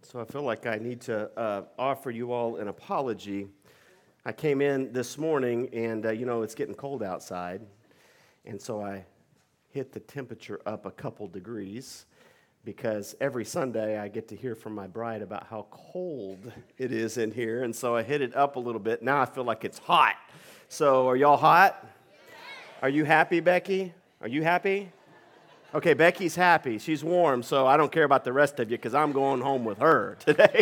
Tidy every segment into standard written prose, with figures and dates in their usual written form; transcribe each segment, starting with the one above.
So I feel like I need to offer you all an apology. I came in this morning and, it's getting cold outside. And so I hit the temperature up a couple degrees because every Sunday I get to hear from my bride about how cold it is in here. And so I hit it up a little bit. Now I feel like it's hot. So are y'all hot? Are you happy, Becky? Are you happy? Okay, Becky's happy. She's warm, so I don't care about the rest of you because I'm going home with her today.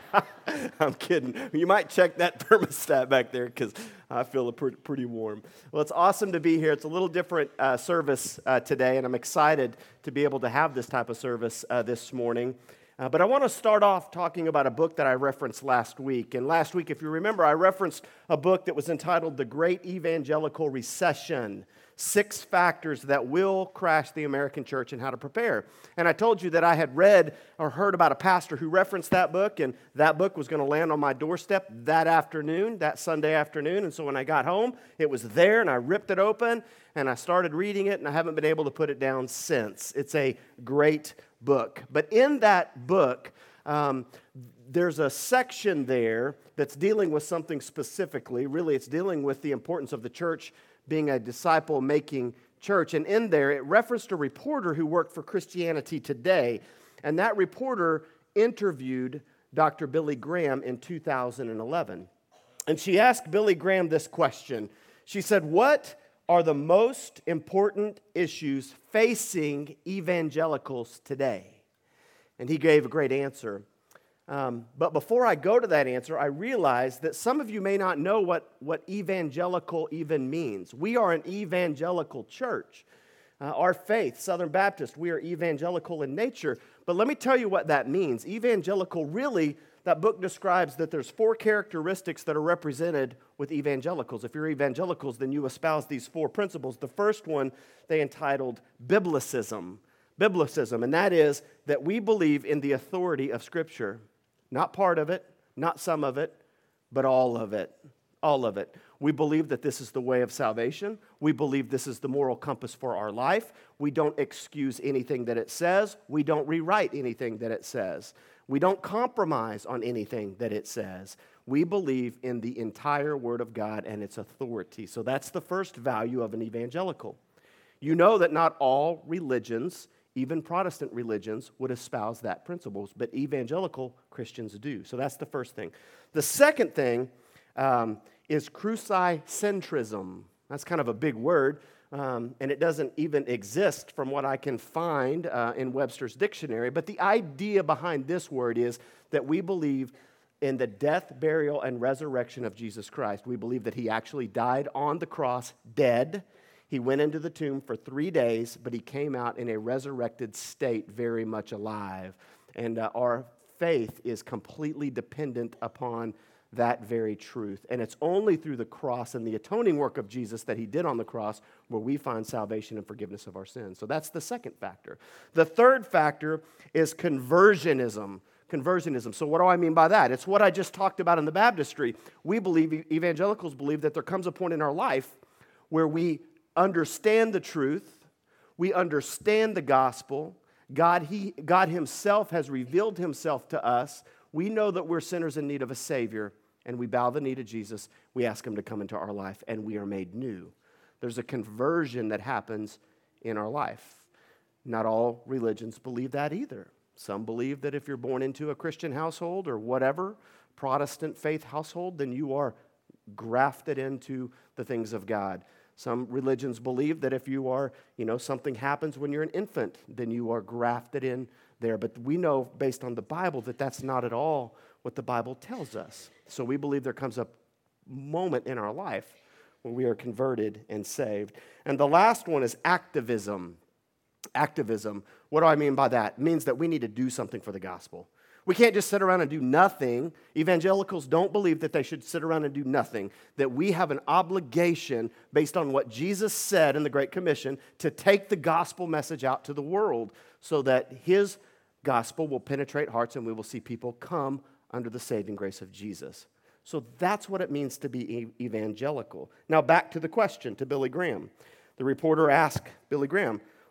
I'm kidding. You might check that thermostat back there because I feel pretty warm. Well, it's awesome to be here. It's a little different service today, and I'm excited to be able to have this type of service this morning. But I want to start off talking about a book that I referenced last week. And last week, if you remember, I referenced a book that was entitled The Great Evangelical Recession: 6 Factors That Will Crash the American Church and How to Prepare. And I told you that I had read or heard about a pastor who referenced that book, and that book was going to land on my doorstep that Sunday afternoon. And so when I got home, it was there, and I ripped it open, and I started reading it, and I haven't been able to put it down since. It's a great book. But in that book, there's a section there that's dealing with something specifically. Really, it's dealing with the importance of the church being a disciple-making church. And in there, it referenced a reporter who worked for Christianity Today. And that reporter interviewed Dr. Billy Graham in 2011. And she asked Billy Graham this question. She said, "What are the most important issues facing evangelicals today?" And he gave a great answer. But before I go to that answer, I realize that some of you may not know what evangelical even means. We are an evangelical church. Our faith, Southern Baptist, we are evangelical in nature. But let me tell you what that means. Evangelical, really, that book describes that there's 4 characteristics that are represented with evangelicals. If you're evangelicals, then you espouse these 4 principles. The first one they entitled Biblicism. Biblicism, and that is that we believe in the authority of Scripture. Not part of it, not some of it, but all of it. All of it. We believe that this is the way of salvation. We believe this is the moral compass for our life. We don't excuse anything that it says. We don't rewrite anything that it says. We don't compromise on anything that it says. We believe in the entire Word of God and its authority. So that's the first value of an evangelical. You know that not all religions, even Protestant religions, would espouse that principles, but evangelical Christians do. So that's the first thing. The second thing is crucicentrism. That's kind of a big word, and it doesn't even exist from what I can find in Webster's dictionary. But the idea behind this word is that we believe in the death, burial, and resurrection of Jesus Christ. We believe that he actually died on the cross, dead. He went into the tomb for 3 days, but he came out in a resurrected state, very much alive. And our faith is completely dependent upon that very truth. And it's only through the cross and the atoning work of Jesus that he did on the cross where we find salvation and forgiveness of our sins. So that's the second factor. The third factor is conversionism. Conversionism. So what do I mean by that? It's what I just talked about in the baptistry. We believe, evangelicals believe, that there comes a point in our life where we understand the truth, we understand the gospel. God himself has revealed himself to us. We know that we're sinners in need of a Savior, and we bow the knee to Jesus. We ask him to come into our life, and we are made new. There's a conversion that happens in our life. Not all religions believe that either. Some believe that if you're born into a Christian household or whatever, Protestant faith household, then you are grafted into the things of God. Some religions believe that if you are, something happens when you're an infant, then you are grafted in there. But we know, based on the Bible, that that's not at all what the Bible tells us. So we believe there comes a moment in our life when we are converted and saved. And the last one is activism. Activism. What do I mean by that? It means that we need to do something for the gospel. We can't just sit around and do nothing. Evangelicals don't believe that they should sit around and do nothing, that we have an obligation based on what Jesus said in the Great Commission to take the gospel message out to the world so that his gospel will penetrate hearts and we will see people come under the saving grace of Jesus. So that's what it means to be evangelical. Now back to the question, to Billy Graham. The reporter asked Billy Graham,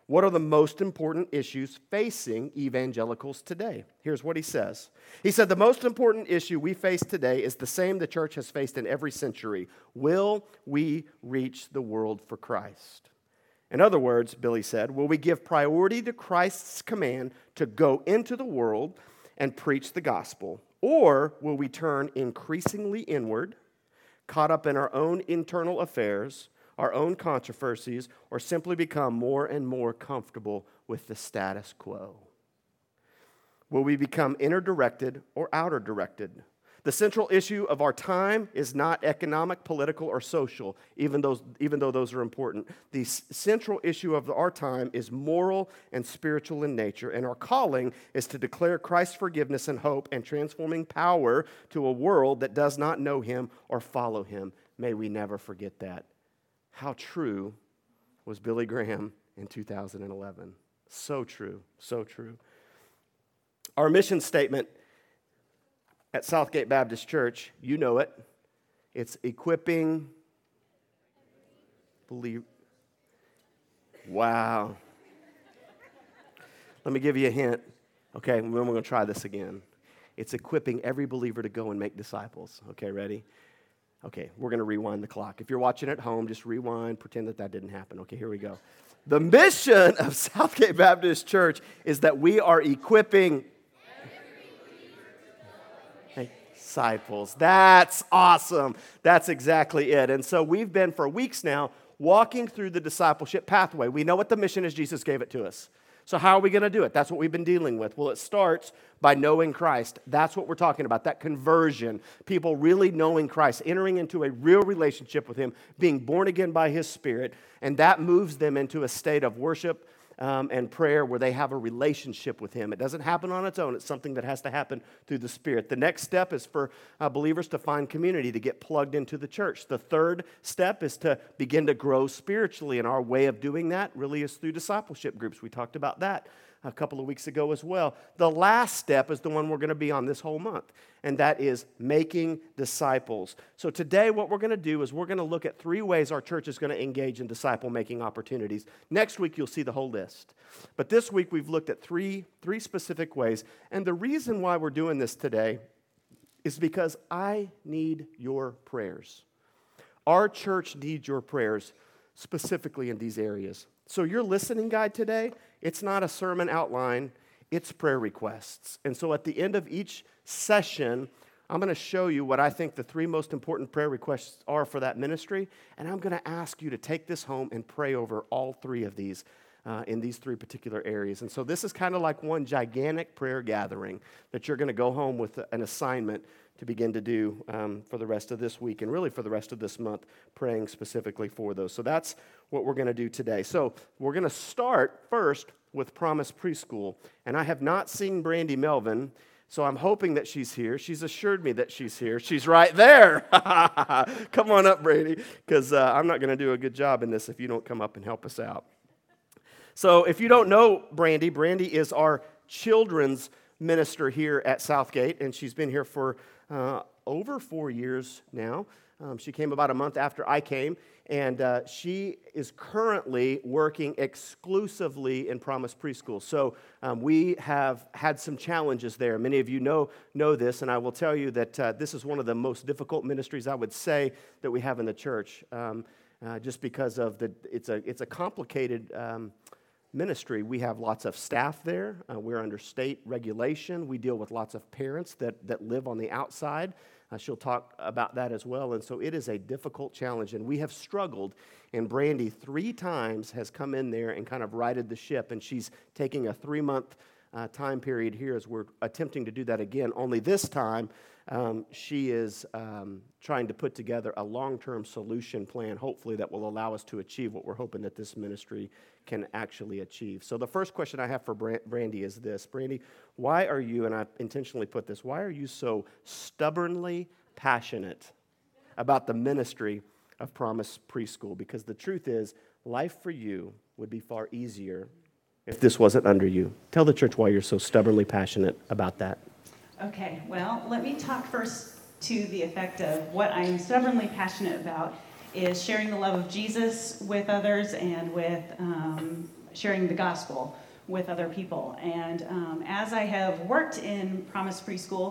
What are the most important issues facing evangelicals today? Here's what he says. He said, the most important issue we face today is the same the church has faced in every century. Will we reach the world for Christ? In other words, Billy said, will we give priority to Christ's command to go into the world and preach the gospel? Or will we turn increasingly inward, caught up in our own internal affairs, our own controversies, or simply become more and more comfortable with the status quo? Will we become inner directed or outer directed? The central issue of our time is not economic, political, or social, even though those are important. The central issue of our time is moral and spiritual in nature, and our calling is to declare Christ's forgiveness and hope and transforming power to a world that does not know him or follow him. May we never forget that. How true was Billy Graham in 2011? So true, so true. Our mission statement at Southgate Baptist Church, you know it. It's equipping believe. Wow. Let me give you a hint. Okay, then we're going to try this again. It's equipping every believer to go and make disciples. Okay, ready? Okay, we're going to rewind the clock. If you're watching at home, just rewind, pretend that didn't happen. Okay, here we go. The mission of Southgate Baptist Church is that we are equipping disciples. That's awesome. That's exactly it. And so we've been for weeks now walking through the discipleship pathway. We know what the mission is. Jesus gave it to us. So how are we going to do it? That's what we've been dealing with. Well, it starts by knowing Christ. That's what we're talking about, that conversion. People really knowing Christ, entering into a real relationship with him, being born again by his Spirit, and that moves them into a state of worship and prayer where they have a relationship with him. It doesn't happen on its own. It's something that has to happen through the Spirit. The next step is for believers to find community, to get plugged into the church. The third step is to begin to grow spiritually, and our way of doing that really is through discipleship groups. We talked about that a couple of weeks ago as well. The last step is the one we're going to be on this whole month, and that is making disciples. So today what we're going to do is we're going to look at 3 ways our church is going to engage in disciple-making opportunities. Next week you'll see the whole list. But this week we've looked at three specific ways, and the reason why we're doing this today is because I need your prayers. Our church needs your prayers specifically in these areas. So your listening guide today, it's not a sermon outline, it's prayer requests. And so at the end of each session, I'm going to show you what I think the 3 most important prayer requests are for that ministry, and I'm going to ask you to take this home and pray over all 3 of these in these 3 particular areas. And so this is kind of like one gigantic prayer gathering that you're going to go home with an assignment to begin to do for the rest of this week and really for the rest of this month, praying specifically for those. So that's what we're going to do today. So we're going to start first with Promise Preschool. And I have not seen Brandy Melvin, so I'm hoping that she's here. She's assured me that she's here. She's right there. Come on up, Brandy, because I'm not going to do a good job in this if you don't come up and help us out. So if you don't know Brandy, Brandy is our children's minister here at Southgate, and she's been here for over 4 years now. She came about a month after I came, and she is currently working exclusively in Promise Preschool. So we have had some challenges there. Many of you know this, and I will tell you that this is one of the most difficult ministries, I would say, that we have in the church, just because of it's a complicated ministry. We have lots of staff there. We're under state regulation. We deal with lots of parents that live on the outside. She'll talk about that as well. And so it is a difficult challenge. And we have struggled. And Brandy 3 times has come in there and kind of righted the ship. And she's taking a 3-month time period here as we're attempting to do that again. Only this time, she is trying to put together a long-term solution plan, hopefully, that will allow us to achieve what we're hoping that this ministry can actually achieve. So the first question I have for Brandy is this. Brandy, why are you, and I intentionally put this, why are you so stubbornly passionate about the ministry of Promise Preschool? Because the truth is, life for you would be far easier if this wasn't under you. Tell the church why you're so stubbornly passionate about that. Okay, well, let me talk first to the effect of what I'm stubbornly passionate about is sharing the love of Jesus with others and with sharing the gospel with other people. And as I have worked in Promise Preschool,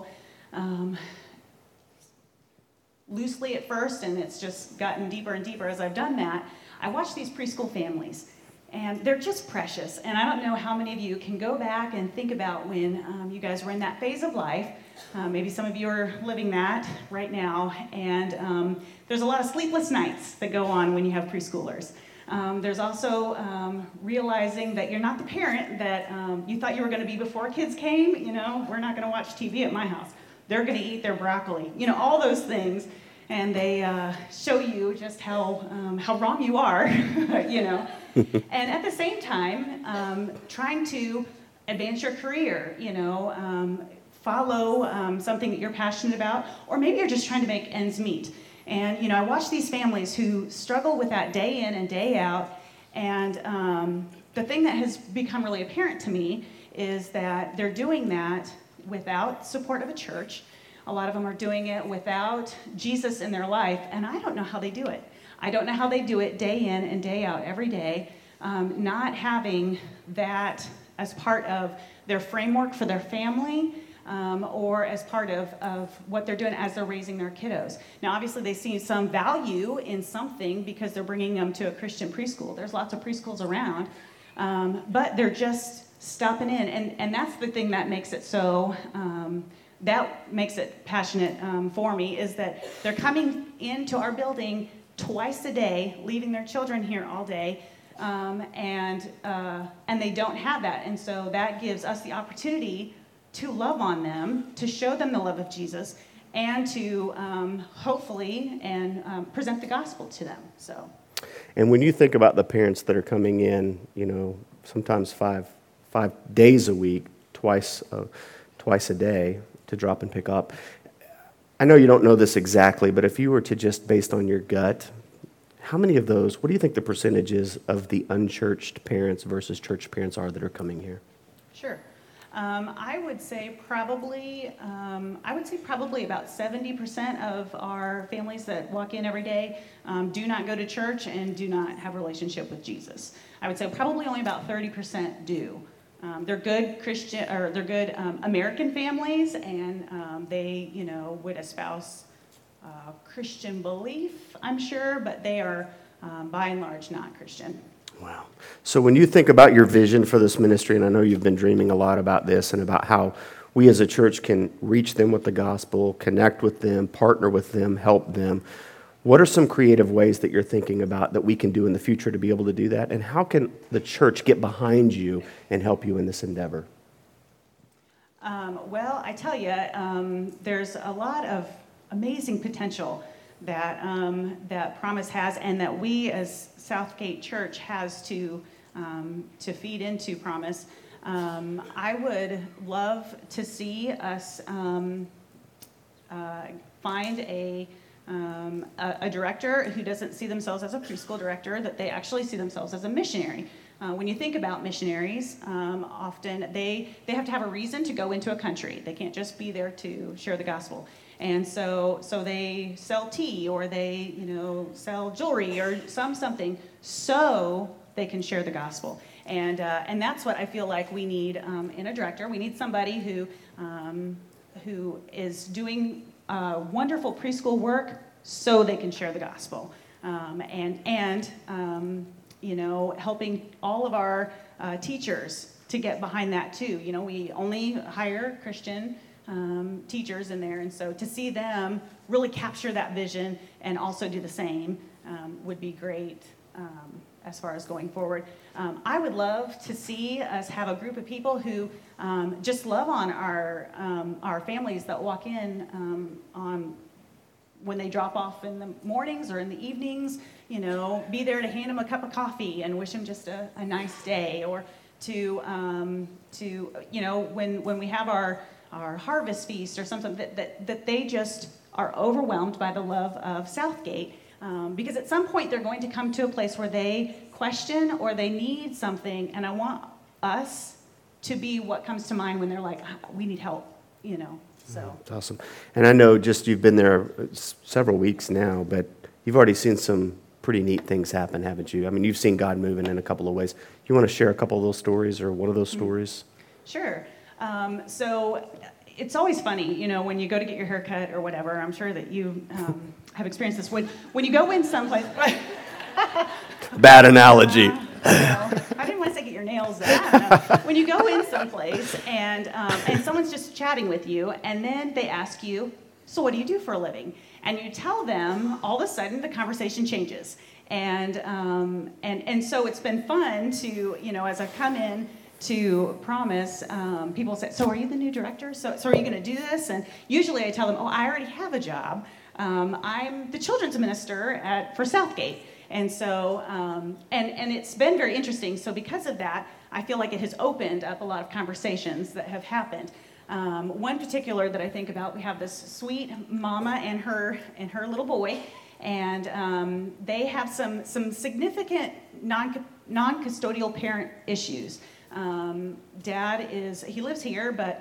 loosely at first, and it's just gotten deeper and deeper as I've done that, I watch these preschool families, and they're just precious. And I don't know how many of you can go back and think about when you guys were in that phase of life. Maybe some of you are living that right now, and there's a lot of sleepless nights that go on when you have preschoolers. There's also realizing that you're not the parent that you thought you were going to be before kids came. We're not going to watch TV at my house. They're going to eat their broccoli. All those things. And they show you just how wrong you are, And at the same time, trying to advance your career, follow something that you're passionate about, or maybe you're just trying to make ends meet. And, I watch these families who struggle with that day in and day out. And the thing that has become really apparent to me is that they're doing that without support of a church. A lot of them are doing it without Jesus in their life, and I don't know how they do it. I don't know how they do it day in and day out, every day, not having that as part of their framework for their family, or as part of what they're doing as they're raising their kiddos. Now, obviously, they see some value in something because they're bringing them to a Christian preschool. There's lots of preschools around, but they're just stopping in, and that's the thing that makes it so... that makes it passionate for me, is that they're coming into our building twice a day, leaving their children here all day, and they don't have that. And so that gives us the opportunity to love on them, to show them the love of Jesus, and to hopefully present the gospel to them. So. And when you think about the parents that are coming in, sometimes five days a week, twice a day, to drop and pick up. I know you don't know this exactly, but if you were to just, based on your gut, how many of those, what do you think the percentages of the unchurched parents versus church parents are that are coming here? Sure. I would say probably about 70% of our families that walk in every day do not go to church and do not have a relationship with Jesus. I would say probably only about 30% do. They're good Christian, or they're good American families, and they, would espouse Christian belief, I'm sure, but they are by and large not Christian. Wow. So when you think about your vision for this ministry, and I know you've been dreaming a lot about this and about how we as a church can reach them with the gospel, connect with them, partner with them, help them, what are some creative ways that you're thinking about that we can do in the future to be able to do that? And how can the church get behind you and help you in this endeavor? Well, I tell you, there's a lot of amazing potential that Promise has, and that we as Southgate Church has to feed into Promise. I would love to see us find a director who doesn't see themselves as a preschool director, that they actually see themselves as a missionary. When you think about missionaries, often they have to have a reason to go into a country. They can't just be there to share the gospel. And so they sell tea, or they sell jewelry or something so they can share the gospel. And that's what I feel like we need in a director. We need somebody who is doing wonderful preschool work so they can share the gospel, and helping all of our teachers to get behind that too. We only hire Christian teachers in there, and so to see them really capture that vision and also do the same would be great as far as going forward. I would love to see us have a group of people who just love on our families that walk in on when they drop off in the mornings or in the evenings. Be there to hand them a cup of coffee and wish them just a nice day, or to when we have our harvest feast or something, that they just are overwhelmed by the love of Southgate, because at some point they're going to come to a place where they question or they need something, and I want us to be what comes to mind when they're like, we need help, so. That's awesome. And I know you've been there several weeks now, but you've already seen some pretty neat things happen, haven't you? I mean, you've seen God moving in a couple of ways. You want to share a couple of those stories or one of those stories? Sure. So it's always funny, when you go to get your hair cut or whatever. I'm sure that you have experienced this. When you go in someplace... Bad analogy. I didn't want to say get your nails done. I don't know. When you go in someplace and someone's just chatting with you, and then they ask you, so what do you do for a living? And you tell them, all of a sudden the conversation changes. And so it's been fun to, as I've come in to Promise, people say, so are you the new director? So are you going to do this? And usually I tell them, I already have a job. I'm the children's minister for Southgate. And so, and it's been very interesting. So because of that, I feel like it has opened up a lot of conversations that have happened. One particular that I think about, we have this sweet mama and her little boy, and they have some significant non-custodial parent issues. Dad he lives here, but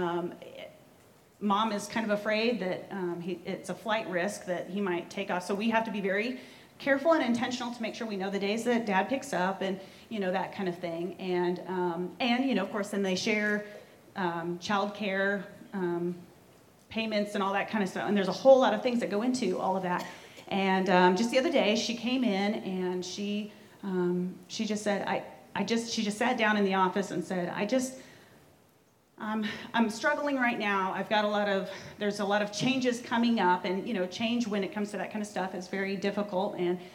mom is kind of afraid that it's a flight risk that he might take off. So we have to be very careful and intentional to make sure we know the days that dad picks up and, that kind of thing. And of course, then they share child care payments and all that kind of stuff. And there's a whole lot of things that go into all of that. And just the other day, she came in and she just said, she just sat down in the office and said, I'm struggling right now. There's a lot of changes coming up, and change when it comes to that kind of stuff is very difficult.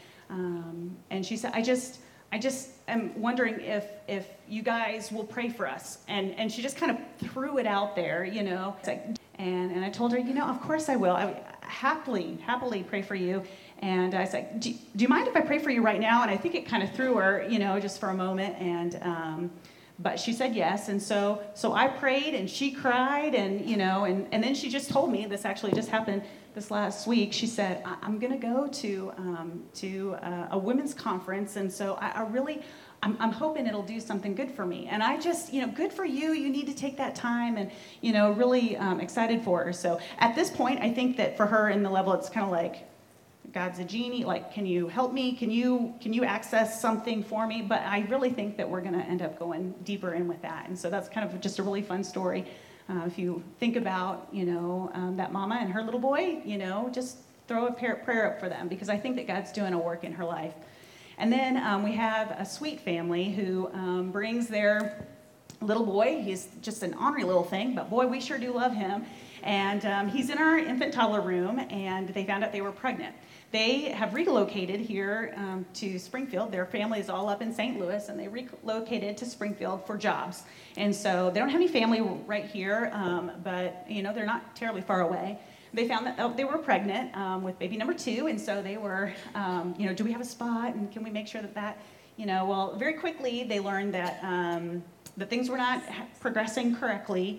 And she said, I just am wondering if you guys will pray for us. And she just kind of threw it out there, It's like, and I told her, of course I will. I happily pray for you. And I said, do you mind if I pray for you right now? And I think it kind of threw her, just for a moment. And but she said yes, and so I prayed, and she cried, and and then she just told me, this actually just happened this last week. She said, I'm going to go to a women's conference, and so I'm hoping it'll do something good for me. And I just, good for you. You need to take that time, and really excited for her. So at this point, I think that for her in the level, it's kind of like, God's a genie, like, can you help me? Can you access something for me? But I really think that we're going to end up going deeper in with that. And so that's kind of just a really fun story. If you think about, that mama and her little boy, just throw a prayer up for them, because I think that God's doing a work in her life. And then we have a sweet family who brings their little boy. He's just an ornery little thing, but boy, we sure do love him. And he's in our infant toddler room, and they found out they were pregnant. They have relocated here to Springfield. Their family is all up in St. Louis, and they relocated to Springfield for jobs. And so they don't have any family right here, but they're not terribly far away. They found that they were pregnant with baby number 2, and so they were, do we have a spot, and can we make sure that well, very quickly they learned that that things were not progressing correctly,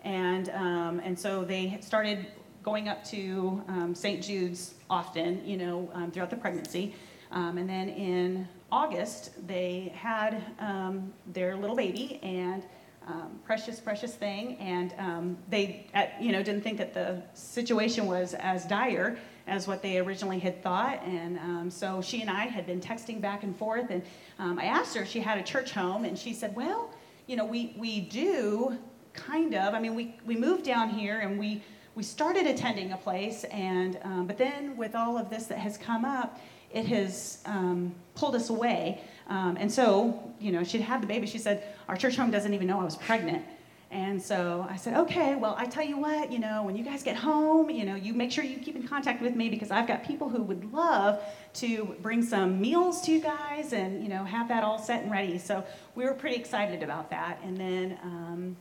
and so they started going up to St. Jude's often, throughout the pregnancy. And then in August, they had their little baby, and precious thing. And they, didn't think that the situation was as dire as what they originally had thought. And so she and I had been texting back and forth. And I asked her if she had a church home, and she said, well, we do, kind of. I mean, we moved down here, and we started attending a place, and but then with all of this that has come up, it has pulled us away. And so, she'd had the baby. She said, our church home doesn't even know I was pregnant. And so I said, okay, well, I tell you what, when you guys get home, you make sure you keep in contact with me, because I've got people who would love to bring some meals to you guys and, have that all set and ready. So we were pretty excited about that. And then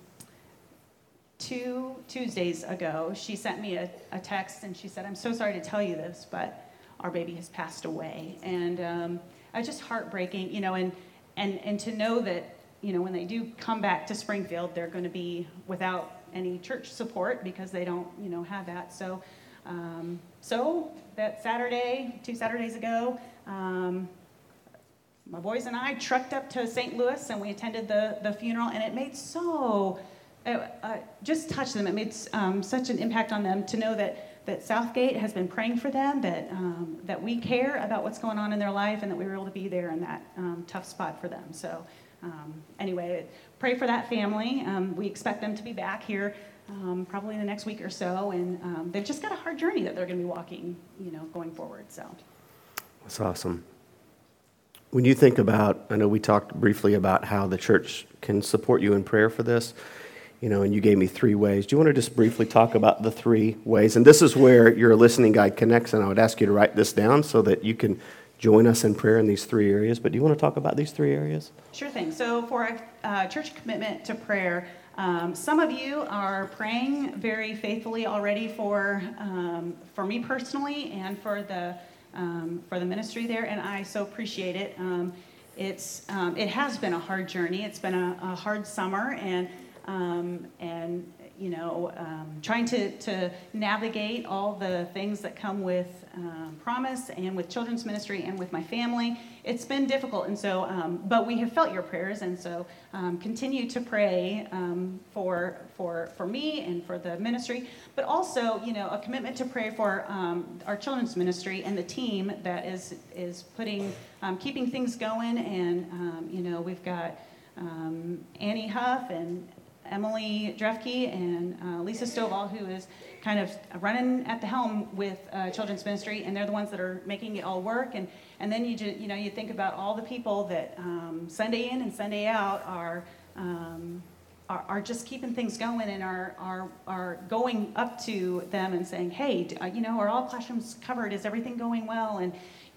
2 Tuesdays ago, she sent me a text, and she said, I'm so sorry to tell you this, but our baby has passed away. And it's just heartbreaking, and to know that, when they do come back to Springfield, they're going to be without any church support, because they don't, have that. So that Saturday, 2 Saturdays ago, my boys and I trucked up to St. Louis, and we attended the funeral, and it made just touched them. It made such an impact on them to know that that Southgate has been praying for them, that we care about what's going on in their life, and that we were able to be there in that tough spot for them. So anyway, pray for that family. We expect them to be back here probably in the next week or so, and they've just got a hard journey that they're going to be walking, going forward. So that's awesome. When you think about, I know we talked briefly about how the church can support you in prayer for this, and you gave me 3 ways. Do you want to just briefly talk about the 3 ways? And this is where your listening guide connects, and I would ask you to write this down so that you can join us in prayer in these 3 areas. But do you want to talk about these 3 areas? Sure thing. So for a church commitment to prayer, some of you are praying very faithfully already for me personally and for the ministry there, and I so appreciate it. It has been a hard journey. It's been a hard summer, and trying to navigate all the things that come with Promise and with children's ministry and with my family. It's been difficult, and so, but we have felt your prayers, and so continue to pray for me and for the ministry, but also, a commitment to pray for our children's ministry and the team that is keeping things going, and we've got Annie Huff and Emily Drefke and Lisa Stovall, who is kind of running at the helm with children's ministry, and they're the ones that are making it all work. And then you think about all the people that Sunday in and Sunday out are just keeping things going and are going up to them and saying, hey, are all classrooms covered? Is everything going well? And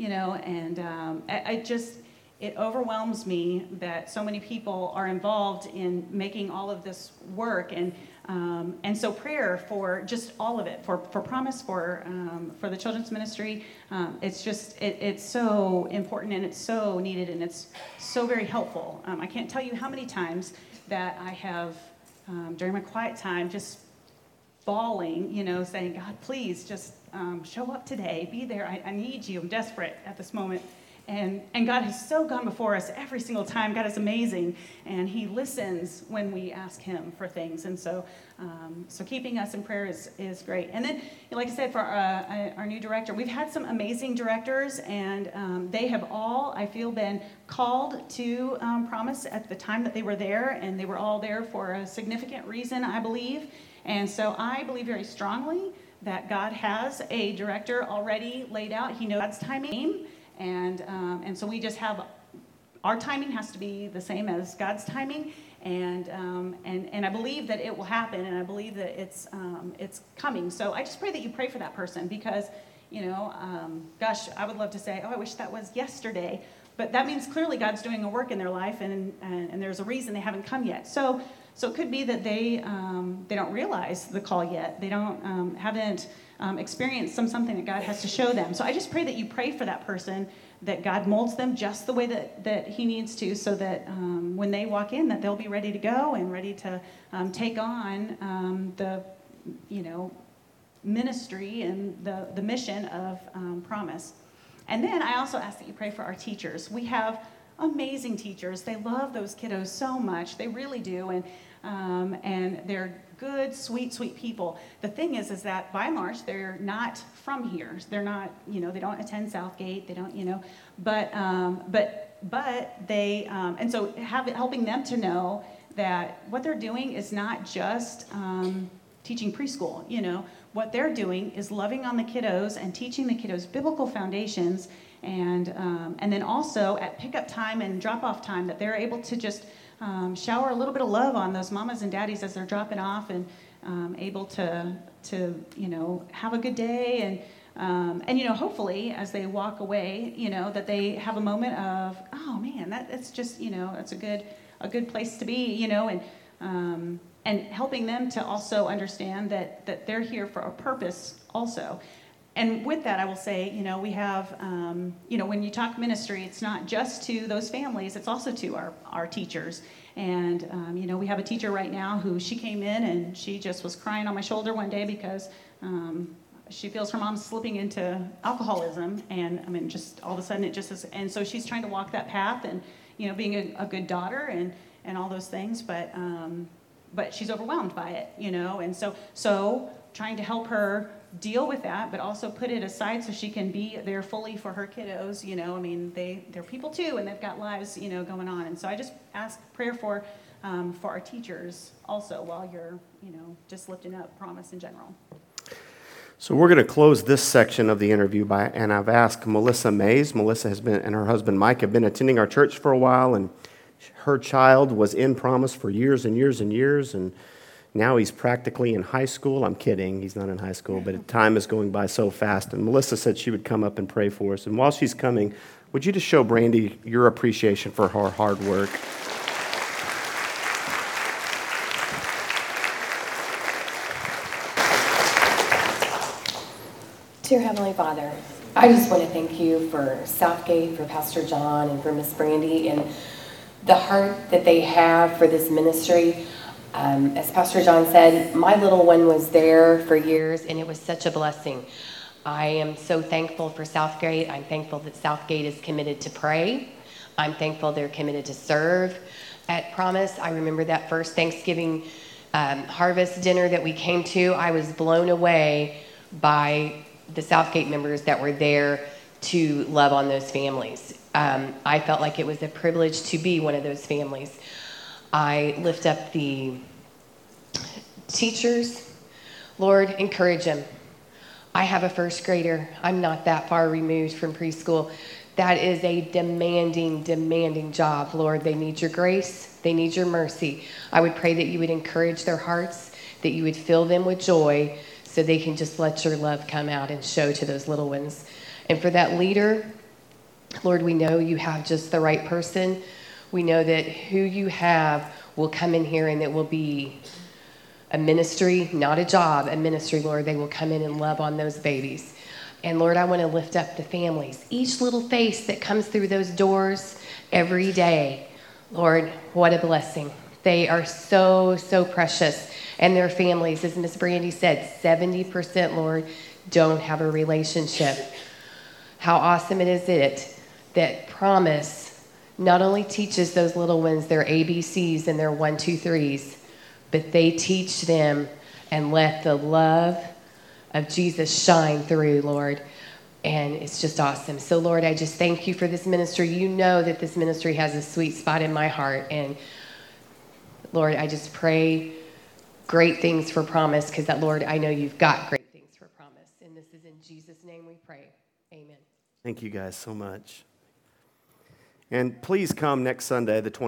it overwhelms me that so many people are involved in making all of this work, and so prayer for just all of it, for Promise, for the children's ministry. It's so important, and it's so needed, and it's so very helpful. I can't tell you how many times that I have during my quiet time just bawling, saying, God, please just show up today, be there. I need you. I'm desperate at this moment. And God has so gone before us every single time. God is amazing, and He listens when we ask Him for things. And so keeping us in prayer is great. And then, like I said, for our new director, we've had some amazing directors, and they have all, I feel, been called to Promise at the time that they were there, and they were all there for a significant reason, I believe. And so I believe very strongly that God has a director already laid out. He knows God's timing. And so we just have, our timing has to be the same as God's timing, and I believe that it will happen, and I believe that it's coming. So I just pray that you pray for that person, because gosh, I would love to say, I wish that was yesterday, but that means clearly God's doing a work in their life, and there's a reason they haven't come yet. So it could be that they don't realize the call yet. They haven't experienced something that God has to show them. So I just pray that you pray for that person, that God molds them just the way that He needs to, so that when they walk in, that they'll be ready to go and ready to take on the ministry and the mission of Promise. And then I also ask that you pray for our teachers. We have amazing teachers. They love those kiddos so much. They really do. And they're good, sweet people. The thing is that by and large, they're not from here. They're not, they don't attend Southgate. They don't, but they, and so helping them to know that what they're doing is not just teaching preschool. What they're doing is loving on the kiddos and teaching the kiddos biblical foundations, and then also at pickup time and drop-off time, that they're able to just shower a little bit of love on those mamas and daddies as they're dropping off, and able to have a good day, and hopefully as they walk away, that they have a moment of, oh man, that's just that's a good place to be, and helping them to also understand that they're here for a purpose also. And with that, I will say, we have, when you talk ministry, it's not just to those families, it's also to our teachers. And, we have a teacher right now who, she came in and she just was crying on my shoulder one day because she feels her mom's slipping into alcoholism. And, just all of a sudden it just is, and so she's trying to walk that path and, being a good daughter and all those things, but she's overwhelmed by it, and so trying to help her deal with that, but also put it aside so she can be there fully for her kiddos. I mean, they're people too, and they've got lives, going on. And so I just ask prayer for our teachers also, while you're, just lifting up Promise in general. So we're going to close this section of the interview and I've asked Melissa Mays. Melissa and her husband Mike have been attending our church for a while, and her child was in Promise for years and years and years, and now he's practically in high school. I'm kidding, he's not in high school, but time is going by so fast. And Melissa said she would come up and pray for us. And while she's coming, would you just show Brandy your appreciation for her hard work? Dear Heavenly Father, I just want to thank you for Southgate, for Pastor John, and for Miss Brandy, and the heart that they have for this ministry. As Pastor John said, my little one was there for years, and it was such a blessing. I am so thankful for Southgate. I'm thankful that Southgate is committed to pray. I'm thankful they're committed to serve at Promise. I remember that first Thanksgiving harvest dinner that we came to. I was blown away by the Southgate members that were there to love on those families. I felt like it was a privilege to be one of those families. I lift up the teachers. Lord, encourage them. I have a first grader. I'm not that far removed from preschool. That is a demanding job. Lord, they need your grace. They need your mercy. I would pray that you would encourage their hearts, that you would fill them with joy, so they can just let your love come out and show to those little ones. And for that leader, Lord, we know you have just the right person. We know that who you have will come in here, and it will be a ministry, not a job, a ministry, Lord. They will come in and love on those babies. And Lord, I want to lift up the families. Each little face that comes through those doors every day, Lord, what a blessing. They are so precious. And their families, as Miss Brandy said, 70%, Lord, don't have a relationship. How awesome is it that Promise not only teaches those little ones their ABCs and their 1, 2, 3s, but they teach them and let the love of Jesus shine through, Lord. And it's just awesome. So, Lord, I just thank you for this ministry. You know that this ministry has a sweet spot in my heart. And, Lord, I just pray great things for Promise, because that, Lord, I know you've got great things for Promise. And this is in Jesus' name we pray. Amen. Thank you guys so much. And please come next Sunday, the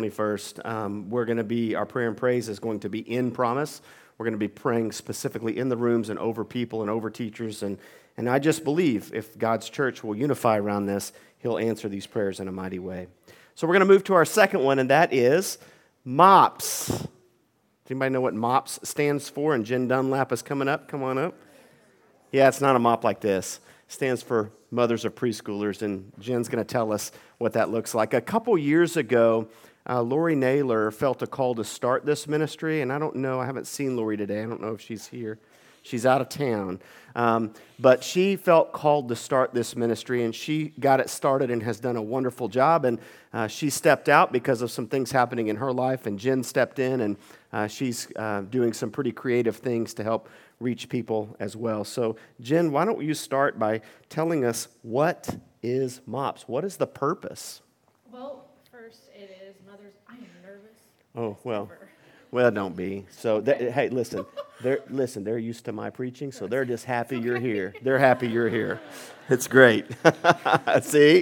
21st. Our prayer and praise is going to be in Promise. We're going to be praying specifically in the rooms and over people and over teachers. And I just believe if God's church will unify around this, he'll answer these prayers in a mighty way. So we're going to move to our second one, and that is MOPS. Does anybody know what MOPS stands for? And Jen Dunlap is coming up. Come on up. Yeah, it's not a mop like this. It stands for Mothers of Preschoolers, and Jen's going to tell us what that looks like. A couple years ago, Lori Naylor felt a call to start this ministry, and I haven't seen Lori today. I don't know if she's here. She's out of town. But she felt called to start this ministry, and she got it started and has done a wonderful job. And she stepped out because of some things happening in her life, and Jen stepped in, and she's doing some pretty creative things to help reach people as well. So, Jen, why don't you start by telling us what is MOPS? What is the purpose? Well, first it is Mothers. I am nervous. Oh, well, don't be. So, hey, listen, they're used to my preaching, so they're just happy you're here. They're happy you're here. It's great. See?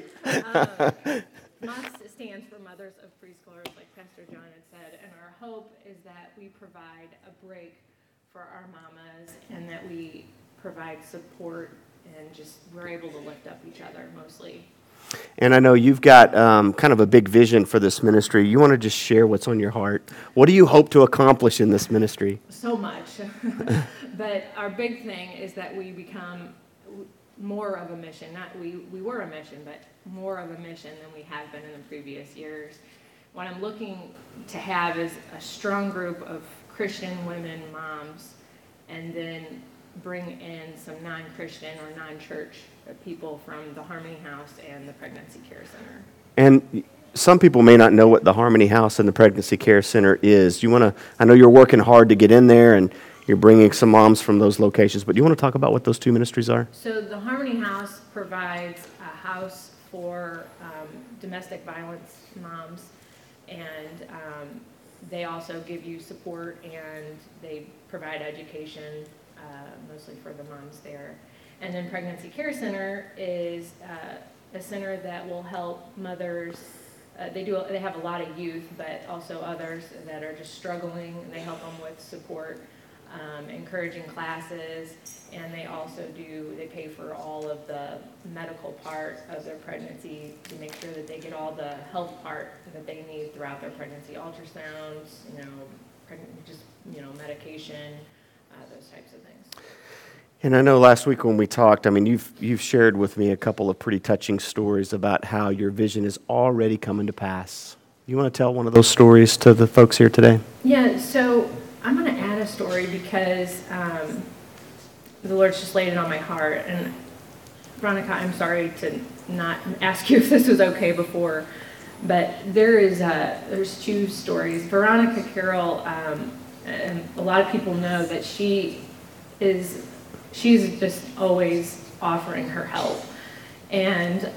MOPS stands for Mothers of Preschoolers, like Pastor John had said, and our hope is that we provide a break for our mamas, and that we provide support, and just we're able to lift up each other mostly. And I know you've got kind of a big vision for this ministry. You want to just share what's on your heart? What do you hope to accomplish in this ministry? So much. But our big thing is that we become more of a mission. Not we were a mission, but more of a mission than we have been in the previous years. What I'm looking to have is a strong group of Christian women moms, and then bring in some non-Christian or non-church people from the Harmony House and the Pregnancy Care Center. And some people may not know what the Harmony House and the Pregnancy Care Center is. I know you're working hard to get in there, and You're bringing some moms from those locations, but you want to talk about what those two ministries are? So the Harmony House provides a house for domestic violence moms, and they also give you support, and they provide education, mostly for the moms there. And then Pregnancy Care Center is a center that will help mothers. They have a lot of youth, but also others that are just struggling, and they help them with support, encouraging classes, and they pay for all of the medical part of their pregnancy to make sure that they get all the health part that they need throughout their pregnancy, ultrasounds, medication, those types of things. And I know last week when we talked, I mean, you've shared with me a couple of pretty touching stories about how your vision is already coming to pass. You want to tell one of those stories to the folks here today? Yeah, so I'm going to add a story because the Lord's just laid it on my heart. And Veronica, I'm sorry to not ask you if this was okay before, but there's two stories. Veronica Carroll, and a lot of people know that she's just always offering her help. And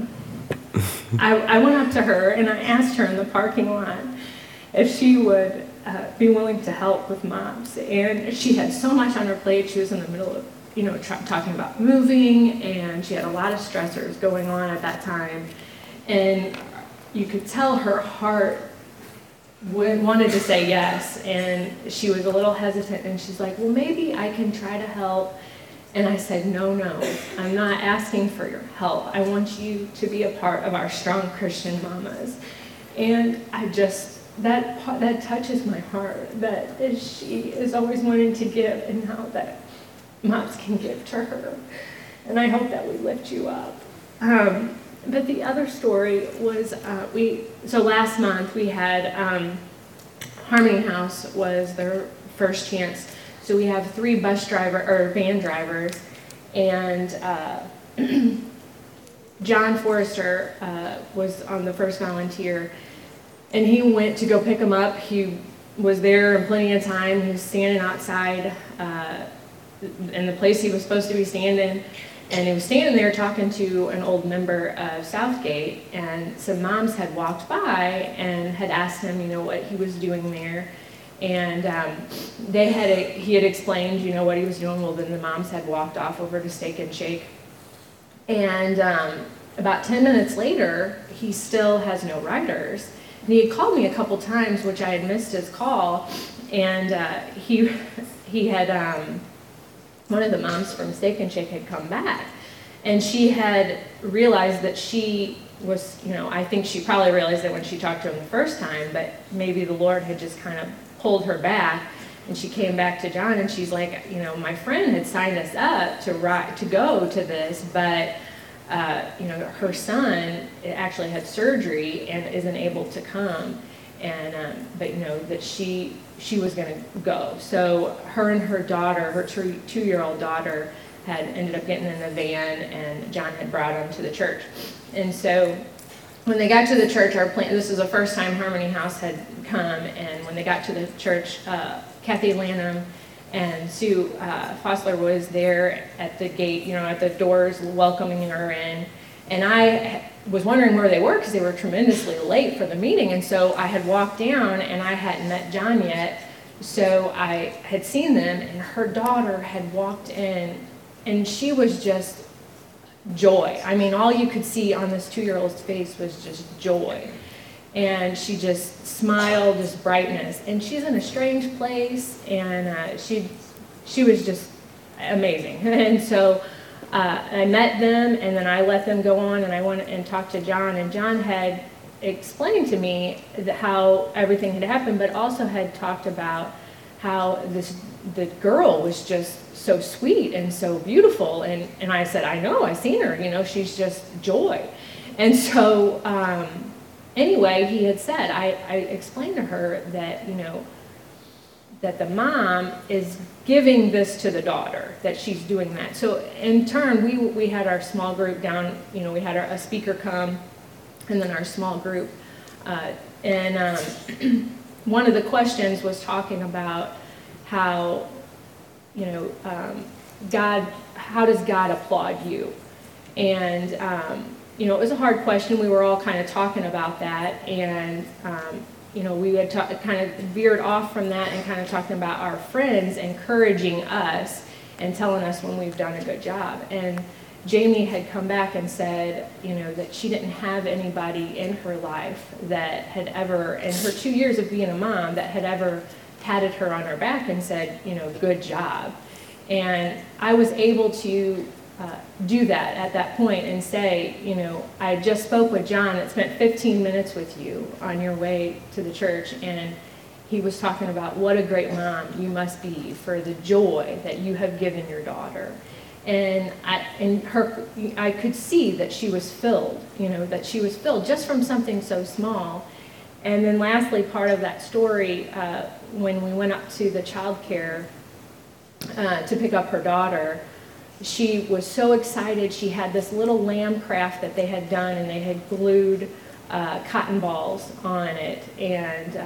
I went up to her and I asked her in the parking lot if she would be willing to help with moms. And she had so much on her plate. She was in the middle of, talking about moving, and she had a lot of stressors going on at that time. And you could tell her heart wanted to say yes, and she was a little hesitant, and she's like, well, maybe I can try to help. And I said, no, I'm not asking for your help. I want you to be a part of our Strong Christian Mamas. And that touches my heart, that she is always wanting to give, and now that moms can give to her. And I hope that we lift you up. But the other story was, so last month we had, Harmony House was their first chance. So we have 3 van drivers, and John Forrester was on the first volunteer, and he went to go pick them up. He was there in plenty of time. He was standing outside in the place he was supposed to be standing, and he was standing there talking to an old member of Southgate, and some moms had walked by and had asked him, what he was doing there. And he had explained, what he was doing. Well, then the moms had walked off over to Steak and Shake. And about 10 minutes later, he still has no riders. And he had called me a couple times, which I had missed his call. And he had, one of the moms from Steak and Shake had come back. And she had realized that she was, I think she probably realized it when she talked to him the first time, but maybe the Lord had just kind of pulled her back, and she came back to John, and she's like, my friend had signed us up to go to this, but her son actually had surgery and isn't able to come, and but that she was going to go. So her and her daughter, her 2-year-old daughter, had ended up getting in the van, and John had brought them to the church. And so when they got to the church, this is the first time Harmony House had come, and when they got to the church, Kathy Lanham and Sue Fossler was there at the gate, at the doors, welcoming her in. And I was wondering where they were, because they were tremendously late for the meeting. And so I had walked down, and I hadn't met John yet. So I had seen them, and her daughter had walked in, and she was just joy. I mean, all you could see on this 2-year-old's face was just joy. And she just smiled, just brightness. And she's in a strange place, and she was just amazing. And so I met them, and then I let them go on, and I went and talked to John. And John had explained to me how everything had happened, but also had talked about how the girl was just so sweet and so beautiful. And I said, I know, I've seen her, she's just joy. And so anyway, he had said, I explained to her that, that the mom is giving this to the daughter, that she's doing that. So in turn, we had our small group down, we had a speaker come, and then our small group. And one of the questions was talking about how God, how does God applaud you? And, it was a hard question. We were all kind of talking about that. And, we had kind of veered off from that and kind of talking about our friends encouraging us and telling us when we've done a good job. And Jamie had come back and said, that she didn't have anybody in her life that had ever, in her 2 years of being a mom, that had ever patted her on her back and said, good job. And I was able to do that at that point and say, I just spoke with John that spent 15 minutes with you on your way to the church, and he was talking about what a great mom you must be for the joy that you have given your daughter. And I could see that she was filled, just from something so small. And then lastly, part of that story, when we went up to the child care to pick up her daughter, she was so excited. She had this little lamb craft that they had done, and they had glued cotton balls on it. And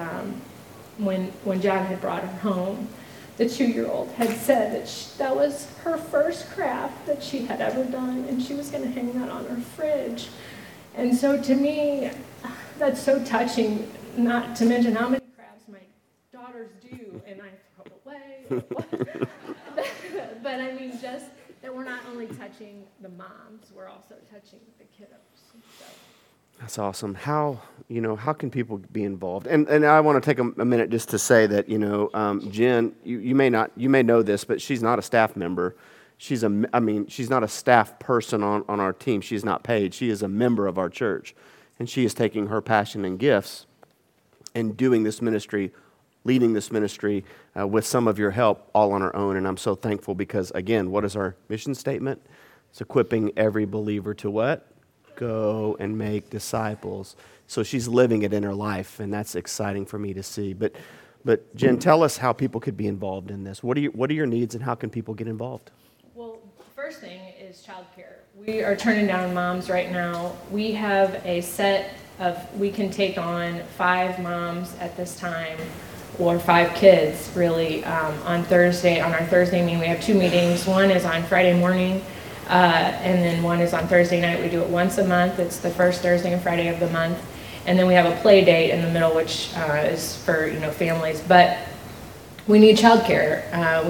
when John had brought her home, the 2-year-old had said that that was her first craft that she had ever done, and she was going to hang that on her fridge. And so to me, that's so touching, not to mention how many crafts my daughters do, and I throw away. But I mean, just that we're not only touching the moms, we're also touching the kiddos. So. That's awesome. How can people be involved? And I want to take a minute just to say that, Jen, you may know this, but she's not a staff member. She's not a staff person on our team. She's not paid. She is a member of our church. And she is taking her passion and gifts and doing this ministry, leading this ministry with some of your help all on her own. And I'm so thankful because, again, what is our mission statement? It's equipping every believer to what? Go and make disciples. So she's living it in her life, and that's exciting for me to see. But Jen, tell us how people could be involved in this. What are your needs, and how can people get involved? Well, first thing is childcare. We are turning down moms right now. We have a set of, we can take on 5 moms at this time, or 5 kids, really, on our Thursday meeting. We have 2 meetings. One is on Friday morning, and then one is on Thursday night. We do it once a month. It's the first Thursday and Friday of the month. And then we have a play date in the middle, which is for families. But we need childcare.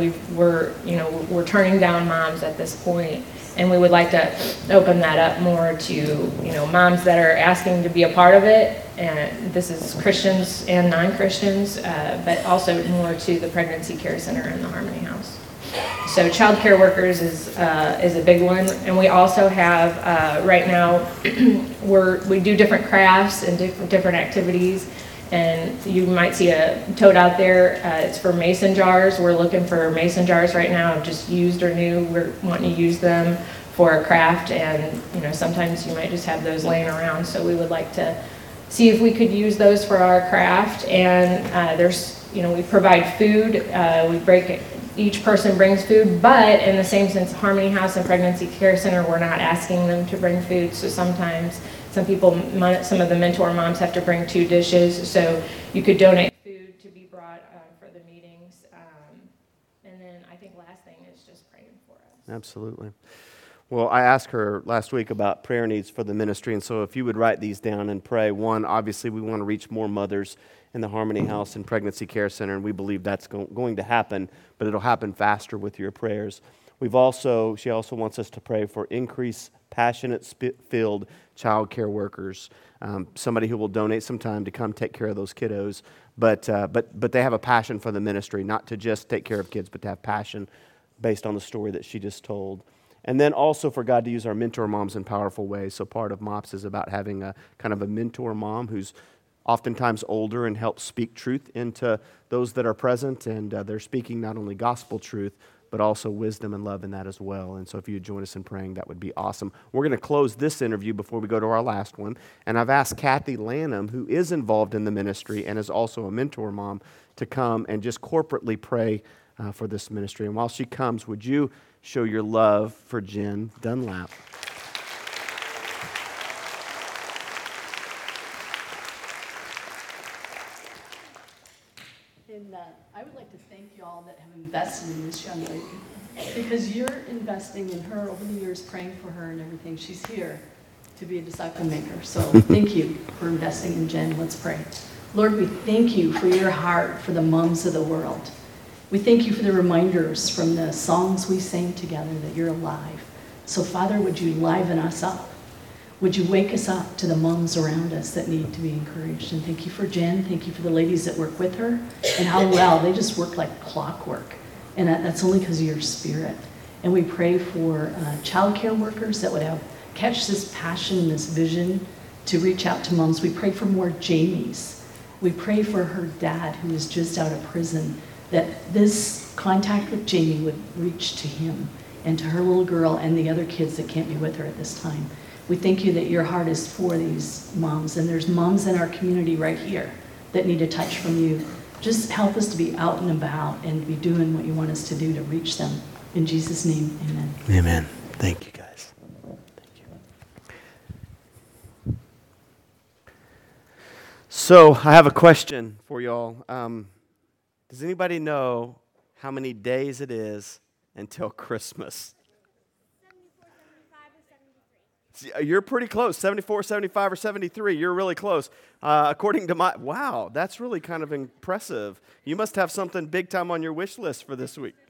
We're turning down moms at this point, and we would like to open that up more to moms that are asking to be a part of it. And this is Christians and non-Christians, but also more to the Pregnancy Care Center and the Harmony House. So child care workers is a big one, and we also have right now we do different crafts and different activities. And you might see a tote out there. It's for mason jars. We're looking for mason jars right now, just used or new. We're wanting to use them for a craft, and sometimes you might just have those laying around. So we would like to see if we could use those for our craft. And we provide food. We break it. Each person brings food, but in the same sense, Harmony House and Pregnancy Care Center, we're not asking them to bring food. So sometimes some of the mentor moms have to bring 2 dishes. So you could donate food to be brought for the meetings. And then I think last thing is just praying for us. Absolutely. Well, I asked her last week about prayer needs for the ministry, and so if you would write these down and pray. One, obviously we want to reach more mothers in the Harmony House and Pregnancy Care Center, and we believe that's going to happen, but it'll happen faster with your prayers. She also wants us to pray for increased, passionate-filled child care workers, somebody who will donate some time to come take care of those kiddos, but they have a passion for the ministry, not to just take care of kids, but to have passion based on the story that she just told. And then also for God to use our mentor moms in powerful ways. So part of MOPS is about having a kind of a mentor mom who's oftentimes older and helps speak truth into those that are present, and they're speaking not only gospel truth, but also wisdom and love in that as well. And so if you'd join us in praying, that would be awesome. We're going to close this interview before we go to our last one. And I've asked Kathy Lanham, who is involved in the ministry and is also a mentor mom, to come and just corporately pray for this ministry. And while she comes, would you show your love for Jen Dunlap? And I would like to thank you all that have invested in this young lady, because you're investing in her over the years, praying for her and everything. She's here to be a disciple maker. So thank you for investing in Jen. Let's pray. Lord, we thank you for your heart for the moms of the world. We thank you for the reminders from the songs we sang together that you're alive. So Father, would you liven us up? Would you wake us up to the moms around us that need to be encouraged? And thank you for Jen. Thank you for the ladies that work with her and how well they just work like clockwork. And that's only because of your spirit. And we pray for childcare workers that would catch this passion, this vision to reach out to moms. We pray for more Jamies. We pray for her dad who is just out of prison, that this contact with Jamie would reach to him and to her little girl and the other kids that can't be with her at this time. We thank you that your heart is for these moms, and there's moms in our community right here that need a touch from you. Just help us to be out and about and be doing what you want us to do to reach them. In Jesus' name, amen. Amen. Thank you, guys. Thank you. So I have a question for y'all. Does anybody know how many days it is until Christmas? 74, 75, or 73. You're pretty close. 74, 75, or 73. You're really close. According to wow, that's really kind of impressive. You must have something big time on your wish list for this week.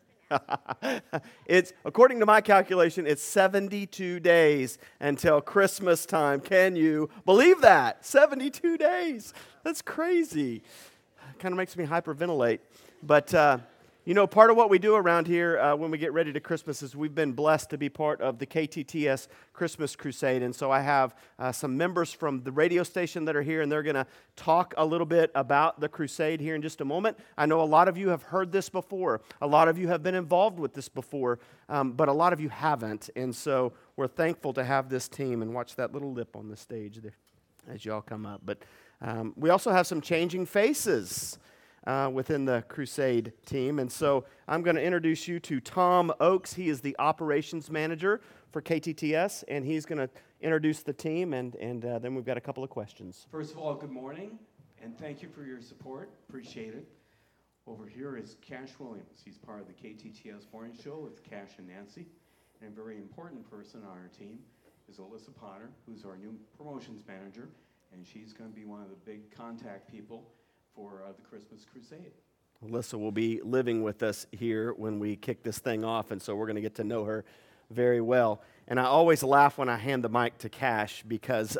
It's, according to my calculation, it's 72 days until Christmas time. Can you believe that? 72 days. That's crazy. Kind of makes me hyperventilate. But, part of what we do around here when we get ready to Christmas is we've been blessed to be part of the KTTS Christmas Crusade. And so I have some members from the radio station that are here, and they're going to talk a little bit about the crusade here in just a moment. I know a lot of you have heard this before. A lot of you have been involved with this before, but a lot of you haven't. And so we're thankful to have this team, and watch that little lip on the stage there as y'all come up. But we also have some changing faces within the Crusade team. And so I'm going to introduce you to Tom Oakes. He is the operations manager for KTTS, and he's going to introduce the team, and then we've got a couple of questions. First of all, good morning, and thank you for your support. Appreciate it. Over here is Cash Williams. He's part of the KTTS Morning Show with Cash and Nancy. And a very important person on our team is Alyssa Potter, who's our new promotions manager, and she's going to be one of the big contact people for the Christmas Crusade. Alyssa will be living with us here when we kick this thing off, and so we're going to get to know her very well. And I always laugh when I hand the mic to Cash because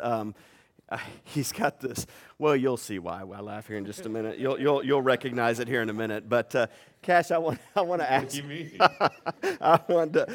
he's got this. Well, you'll see why I laugh here in just a minute. You'll recognize it here in a minute. But Cash, I want to ask. What do you mean? I want to.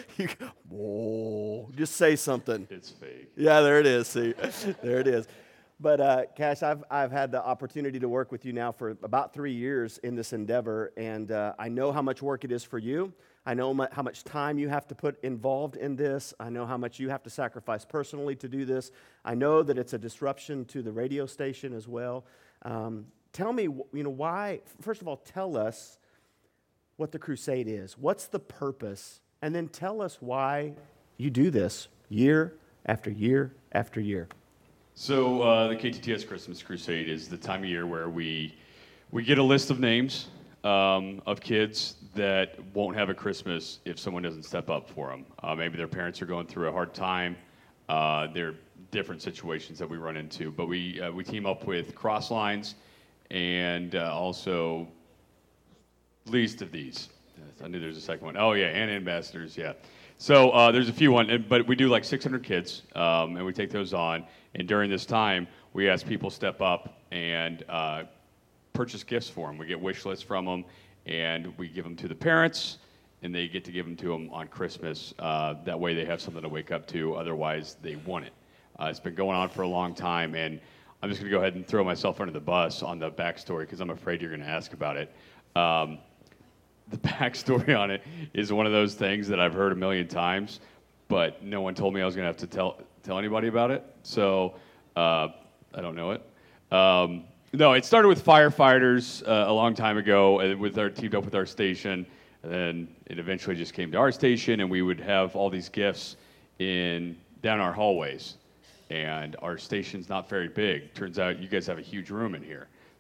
Whoa! Just say something. It's fake. Yeah, there it is. See, there it is. But Cash, I've had the opportunity to work with you now for about 3 years in this endeavor, and I know how much work it is for you. I know how much time you have to put involved in this. I know how much you have to sacrifice personally to do this. I know that it's a disruption to the radio station as well. Tell me, why? First of all, tell us what the crusade is. What's the purpose? And then tell us why you do this year after year after year. So the KTTS Christmas Crusade is the time of year where we get a list of names of kids that won't have a Christmas if someone doesn't step up for them. Maybe their parents are going through a hard time. There are different situations that we run into. But we team up with Crosslines and also Least of These. I knew there's a second one. Oh, yeah, and Ambassadors, yeah. So there's a few but we do like 600 kids, and we take those on. And during this time, we ask people step up and purchase gifts for them. We get wish lists from them, and we give them to the parents, and they get to give them to them on Christmas. That way they have something to wake up to. Otherwise, they want it. It's been going on for a long time, and I'm just going to go ahead and throw myself under the bus on the backstory because I'm afraid you're going to ask about it. The backstory on it is one of those things that I've heard a million times, but no one told me I was going to have to tell anybody about it, so I don't know it. No, it started with firefighters a long time ago, teamed up with our station, and then it eventually just came to our station, and we would have all these gifts down our hallways, and our station's not very big. Turns out you guys have a huge room in here.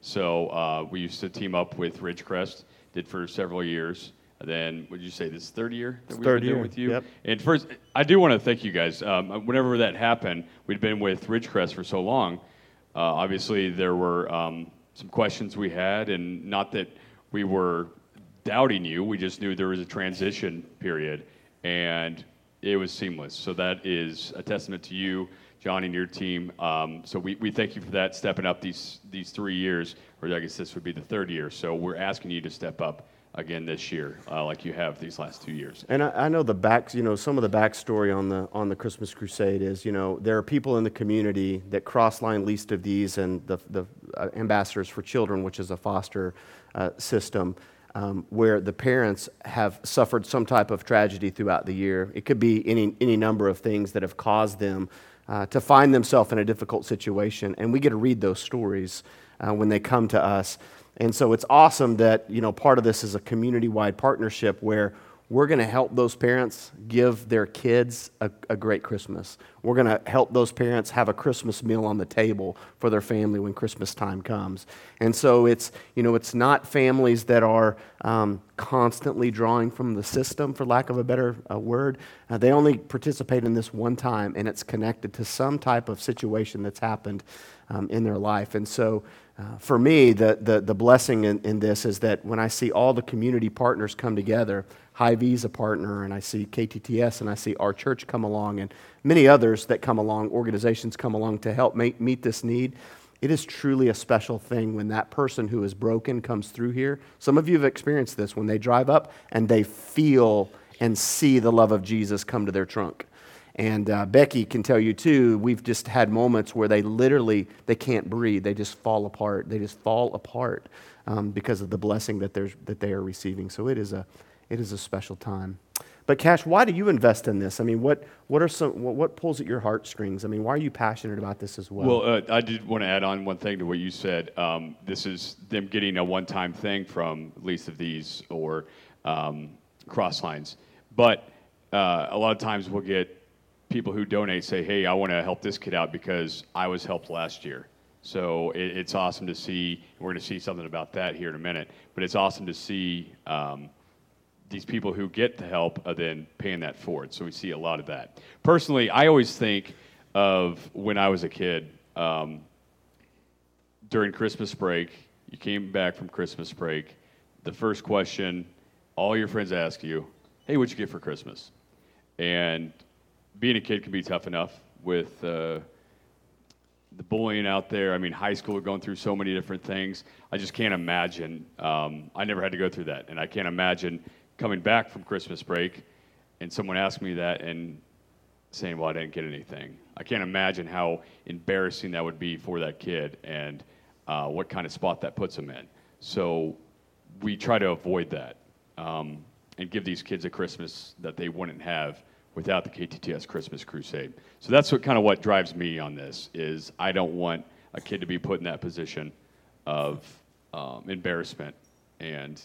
So we used to team up with Ridgecrest, did for several years. And then, would you say this is third year that we've third been doing year, with you? yep. And first, I do want to thank you guys. Whenever that happened, we'd been with Ridgecrest for so long. Obviously, there were some questions we had, and not that we were doubting you, we just knew there was a transition period, and it was seamless. So that is a testament to you, John, and your team. So we thank you for that, stepping up these 3 years, or I guess this would be the third year. So we're asking you to step up again this year, like you have these last 2 years. And I know some of the backstory on the Christmas Crusade is, there are people in the community that Crossline leased of these, and the Ambassadors for Children, which is a foster system, where the parents have suffered some type of tragedy throughout the year. It could be any number of things that have caused them to find themselves in a difficult situation, and we get to read those stories when they come to us. And so it's awesome that, part of this is a community-wide partnership where we're going to help those parents give their kids a great Christmas. We're going to help those parents have a Christmas meal on the table for their family when Christmas time comes. And so it's not families that are constantly drawing from the system, for lack of a better word. They only participate in this one time, and it's connected to some type of situation that's happened in their life. And so for me, the blessing in this is that when I see all the community partners come together, Hy-Vee's a partner, and I see KTTS, and I see our church come along, and many others that come along, organizations come along to help meet this need. It is truly a special thing when that person who is broken comes through here. Some of you have experienced this when they drive up and they feel and see the love of Jesus come to their trunk. And Becky can tell you too, we've just had moments where they can't breathe. They just fall apart. They just fall apart because of the blessing that they are receiving. So it is a special time. But Cash, why do you invest in this? I mean, what pulls at your heartstrings? I mean, why are you passionate about this as well? Well, I did want to add on one thing to what you said. This is them getting a one-time thing from Lease of These or Crosslines. But a lot of times we'll get people who donate say, hey, I want to help this kid out because I was helped last year. So it's awesome to see. We're going to see something about that here in a minute. But it's awesome to see these people who get the help are then paying that forward. So we see a lot of that. Personally, I always think of when I was a kid, during Christmas break, you came back from Christmas break, the first question all your friends ask you, hey, what'd you get for Christmas? And being a kid can be tough enough with the bullying out there. I mean, high school, we're going through so many different things. I just can't imagine. I never had to go through that. And I can't imagine coming back from Christmas break and someone asked me that and saying, well, I didn't get anything. I can't imagine how embarrassing that would be for that kid and what kind of spot that puts them in. So we try to avoid that and give these kids a Christmas that they wouldn't have without the KTTS Christmas Crusade. So that's what drives me on this, is I don't want a kid to be put in that position of embarrassment and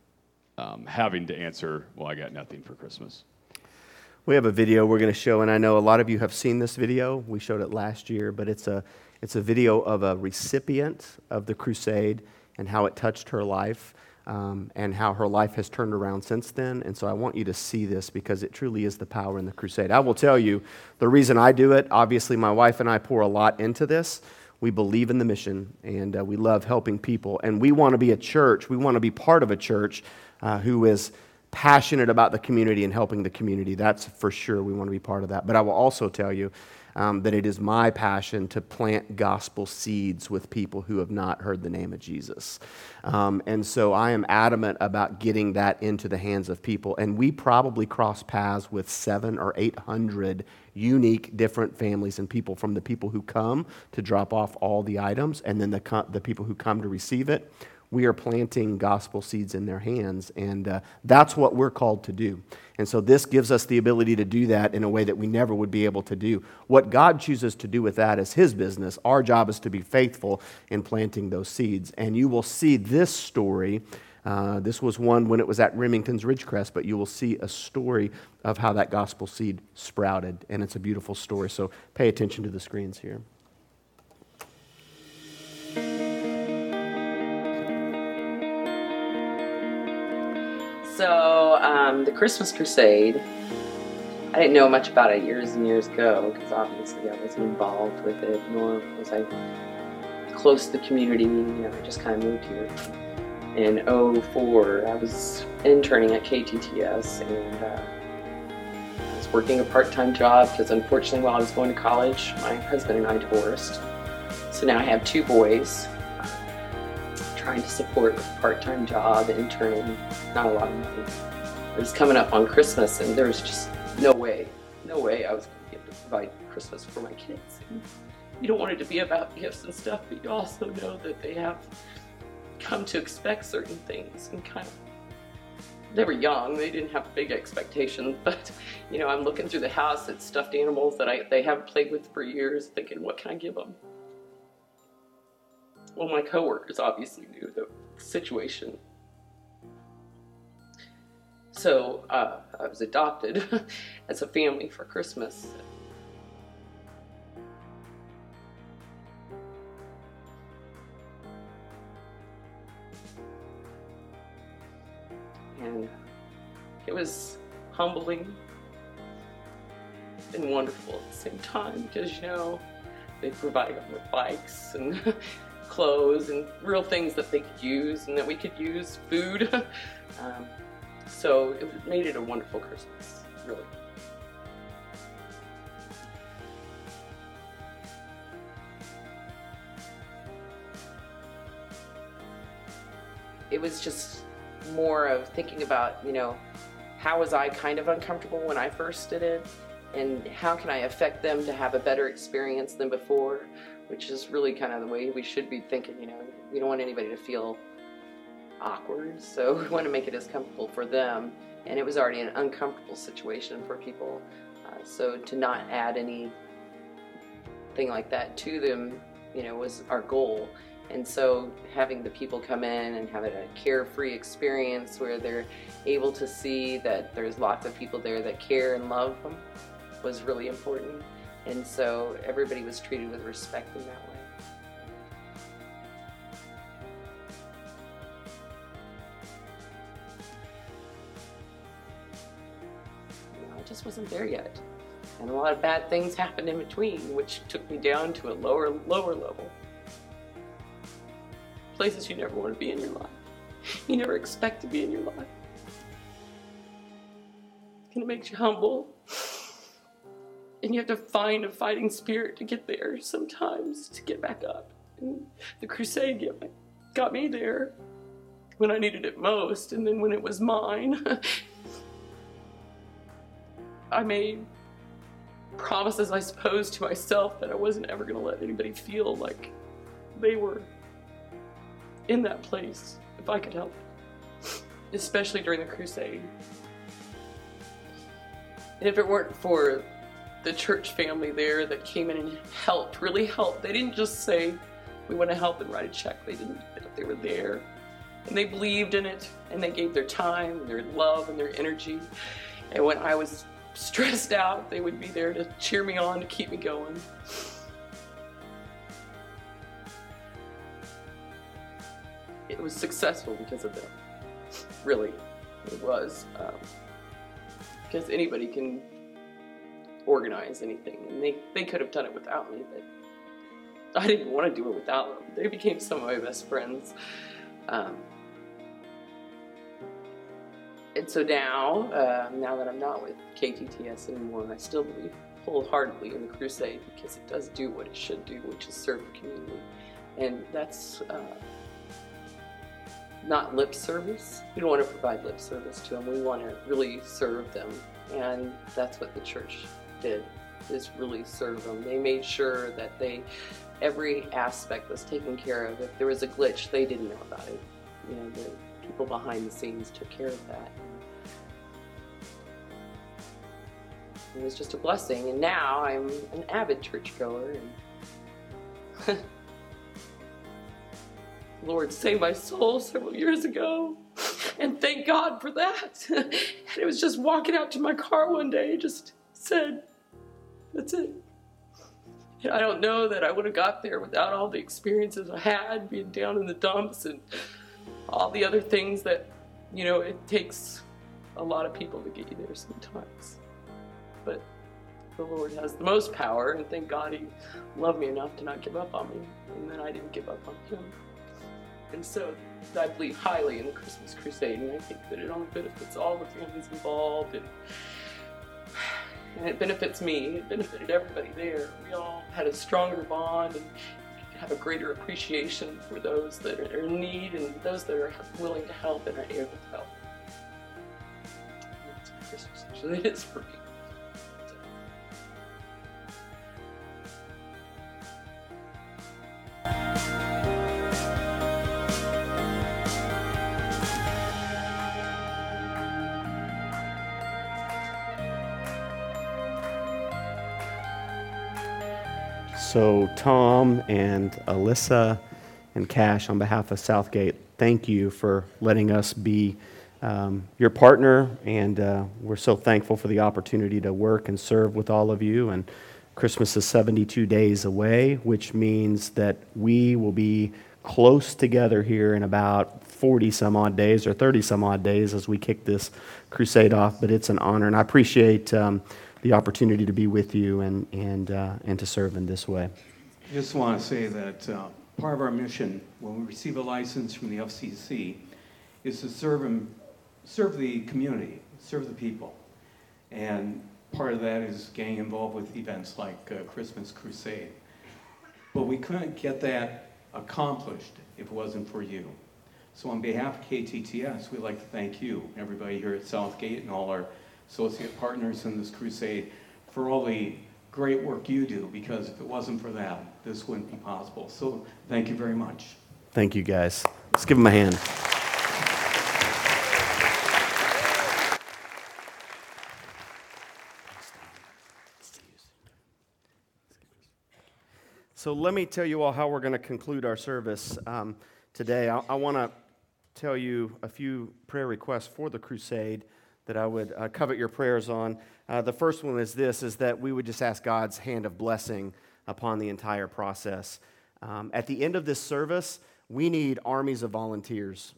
having to answer, well, I got nothing for Christmas. We have a video we're going to show, and I know a lot of you have seen this video. We showed it last year, but it's a video of a recipient of the crusade and how it touched her life. And how her life has turned around since then. And so I want you to see this because it truly is the power in the crusade. I will tell you, the reason I do it, obviously my wife and I pour a lot into this. We believe in the mission, and we love helping people. And we want to be a church. We want to be part of a church who is passionate about the community and helping the community. That's for sure. We want to be part of that. But I will also tell you that it is my passion to plant gospel seeds with people who have not heard the name of Jesus. And so I am adamant about getting that into the hands of people. And we probably cross paths with 700 or 800 unique different families and people, from the people who come to drop off all the items and then the people who come to receive it. We are planting gospel seeds in their hands, and that's what we're called to do. And so this gives us the ability to do that in a way that we never would be able to do. What God chooses to do with that is His business. Our job is to be faithful in planting those seeds. And you will see this story. This was one when it was at Remington's Ridgecrest, but you will see a story of how that gospel seed sprouted, and it's a beautiful story. So pay attention to the screens here. So the Christmas Crusade, I didn't know much about it years and years ago because obviously I wasn't involved with it, nor was I close to the community. I just kind of moved here. In '04, I was interning at KTTS, and I was working a part-time job because unfortunately while I was going to college, my husband and I divorced. So now I have 2 boys, trying to support with a part-time job, interning, not a lot of money. It was coming up on Christmas, and there was just no way I was going to be able to provide Christmas for my kids. And you don't want it to be about gifts and stuff, but you also know that they have come to expect certain things, and they were young, they didn't have big expectations, but I'm looking through the house at stuffed animals that they haven't played with for years, thinking, what can I give them? Well, my coworkers obviously knew the situation. So I was adopted as a family for Christmas. And it was humbling and wonderful at the same time because, they provided them with bikes and clothes and real things that they could use and that we could use, food. So it made it a wonderful Christmas, really. It was just more of thinking about, how was I kind of uncomfortable when I first did it, and how can I affect them to have a better experience than before, which is really kind of the way we should be thinking. We don't want anybody to feel awkward, so we want to make it as comfortable for them, and it was already an uncomfortable situation for people, so to not add anything like that to them, was our goal. And so having the people come in and have it a carefree experience where they're able to see that there's lots of people there that care and love them was really important. And so everybody was treated with respect in that way. I just wasn't there yet. And a lot of bad things happened in between, which took me down to a lower level. Places you never want to be in your life. You never expect to be in your life. And it makes you humble. And you have to find a fighting spirit to get there sometimes, to get back up. And the crusade got me there when I needed it most, and then when it was mine, I made promises, I suppose, to myself that I wasn't ever going to let anybody feel like they were in that place if I could help it, especially during the crusade. And if it weren't for the church family there that came in and helped, really helped, they didn't just say, we want to help and write a check. They were there, and they believed in it, and they gave their time, and their love, and their energy. And when I was stressed out, they would be there to cheer me on, to keep me going. It was successful because of them. Really, it was. Because anybody can organize anything, and they could have done it without me, but I didn't want to do it without them. They became some of my best friends. And so now that I'm not with KTTS anymore, I still believe wholeheartedly in the crusade because it does do what it should do, which is serve the community. And that's not lip service. We don't want to provide lip service to them. We want to really serve them. And that's what the church did, is really serve them. They made sure that every aspect was taken care of. If there was a glitch, they didn't know about it. The people behind the scenes took care of that. It was just a blessing. And now I'm an avid churchgoer, and Lord saved my soul several years ago, and thank God for that. And it was just walking out to my car one day, just said, that's it. And I don't know that I would have got there without all the experiences I had, being down in the dumps and all the other things that, it takes a lot of people to get you there sometimes. But the Lord has the most power, and thank God He loved me enough to not give up on me, and then I didn't give up on Him. And so I believe highly in the Christmas Crusade, and I think that it only benefits all the families involved, and it benefits me. It benefited everybody there. We all had a stronger bond and have a greater appreciation for those that are in need and those that are willing to help and are able to help. That's what Christmas actually is for me. So Tom and Alyssa and Cash, on behalf of Southgate, thank you for letting us be your partner, and we're so thankful for the opportunity to work and serve with all of you. And Christmas is 72 days away, which means that we will be close together here in about 40 some odd days or 30 some odd days as we kick this crusade off. But it's an honor, and I appreciate the opportunity to be with you and to serve in this way. I just want to say that part of our mission when we receive a license from the FCC is to serve the community, serve the people. And part of that is getting involved with events like Christmas Crusade. But we couldn't get that accomplished if it wasn't for you. So on behalf of KTTS, we'd like to thank you, everybody here at Southgate and all our associate partners in this crusade, for all the great work you do, because if it wasn't for that, this wouldn't be possible. So thank you very much. Thank you, guys. Let's give them a hand. So let me tell you all how we're going to conclude our service today. I want to tell you a few prayer requests for the crusade that I would covet your prayers on. The first one is this, is that we would just ask God's hand of blessing upon the entire process. At the end of this service, we need armies of volunteers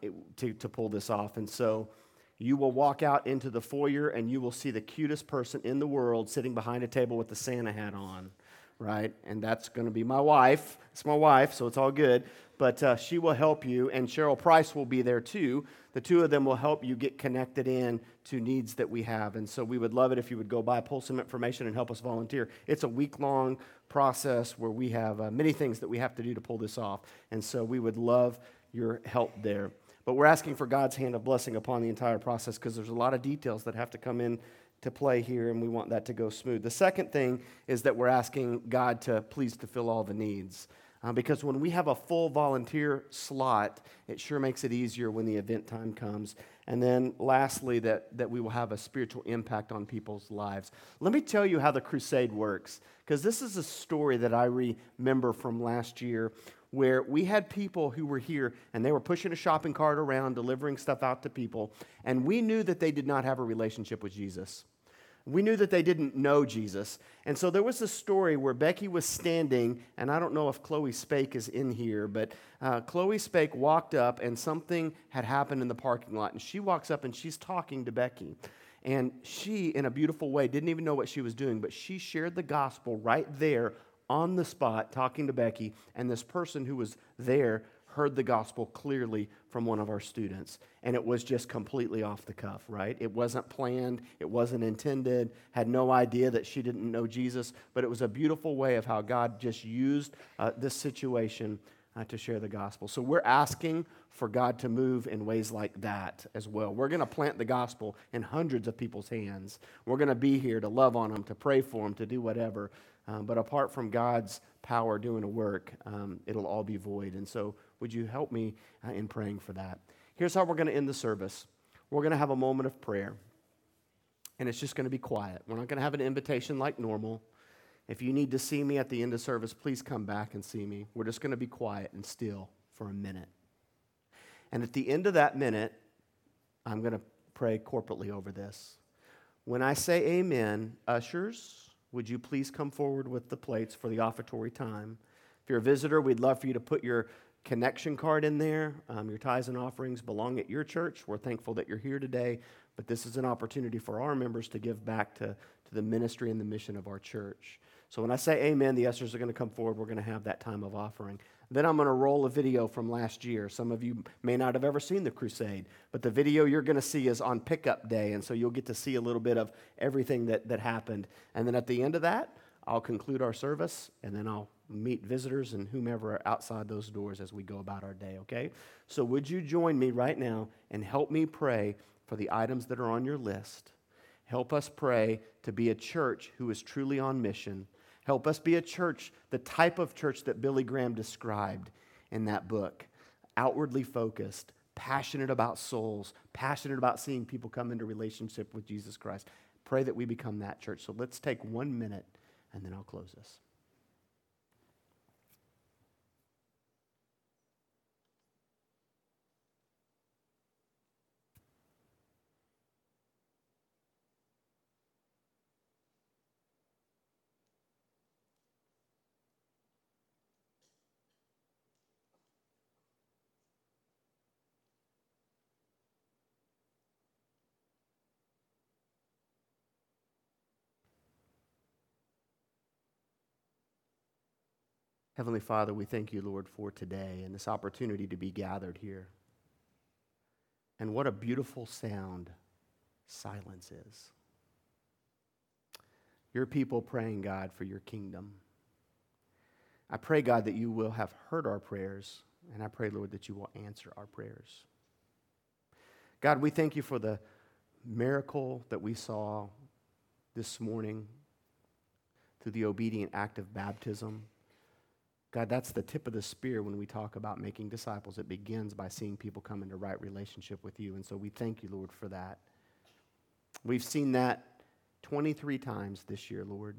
to pull this off. And so you will walk out into the foyer and you will see the cutest person in the world sitting behind a table with the Santa hat on, right? And that's going to be my wife. It's my wife, so it's all good. But she will help you, and Cheryl Price will be there too. The two of them will help you get connected in to needs that we have. And so we would love it if you would go by, pull some information, and help us volunteer. It's a week-long process where we have many things that we have to do to pull this off. And so we would love your help there. But we're asking for God's hand of blessing upon the entire process because there's a lot of details that have to come in to play here, and we want that to go smooth. The second thing is that we're asking God to please fulfill all the needs. Because when we have a full volunteer slot, it sure makes it easier when the event time comes. And then lastly, that we will have a spiritual impact on people's lives. Let me tell you how the crusade works, because this is a story that I remember from last year where we had people who were here and they were pushing a shopping cart around, delivering stuff out to people, and we knew that they did not have a relationship with Jesus. We knew that they didn't know Jesus. And so there was a story where Becky was standing, and I don't know if Chloe Spake is in here, but Chloe Spake walked up, and something had happened in the parking lot. And she walks up, and she's talking to Becky. And she, in a beautiful way, didn't even know what she was doing, but she shared the gospel right there on the spot, talking to Becky. And this person who was there heard the gospel clearly from one of our students. And it was just completely off the cuff, right? It wasn't planned. It wasn't intended. Had no idea that she didn't know Jesus. But it was a beautiful way of how God just used this situation to share the gospel. So we're asking for God to move in ways like that as well. We're going to plant the gospel in hundreds of people's hands. We're going to be here to love on them, to pray for them, to do whatever. But apart from God's power doing a work, it'll all be void. And so would you help me in praying for that? Here's how we're going to end the service. We're going to have a moment of prayer. And it's just going to be quiet. We're not going to have an invitation like normal. If you need to see me at the end of service, please come back and see me. We're just going to be quiet and still for a minute. And at the end of that minute, I'm going to pray corporately over this. When I say amen, ushers, would you please come forward with the plates for the offertory time? If you're a visitor, we'd love for you to put your connection card in there. Your tithes and offerings belong at your church. We're thankful that you're here today. but this is an opportunity for our members to give back to the ministry and the mission of our church. So when I say amen, the ushers are going to come forward. We're going to have that time of offering. Then I'm going to roll a video from last year. Some of you may not have ever seen the crusade, but the video you're going to see is on pickup day, and so you'll get to see a little bit of everything that happened. And then at the end of that, I'll conclude our service, and then I'll meet visitors and whomever are outside those doors as we go about our day, okay? So would you join me right now and help me pray for the items that are on your list? Help us pray to be a church who is truly on mission. Help us be a church, the type of church that Billy Graham described in that book. Outwardly focused, passionate about souls, passionate about seeing people come into relationship with Jesus Christ. Pray that we become that church. So let's take 1 minute, and then I'll close this. Heavenly Father, we thank you, Lord, for today and this opportunity to be gathered here. And what a beautiful sound silence is. Your people praying, God, for your kingdom. I pray, God, that you will have heard our prayers, and I pray, Lord, that you will answer our prayers. God, we thank you for the miracle that we saw this morning through the obedient act of baptism. God, that's the tip of the spear when we talk about making disciples. It begins by seeing people come into right relationship with you. And so we thank you, Lord, for that. We've seen that 23 times this year, Lord.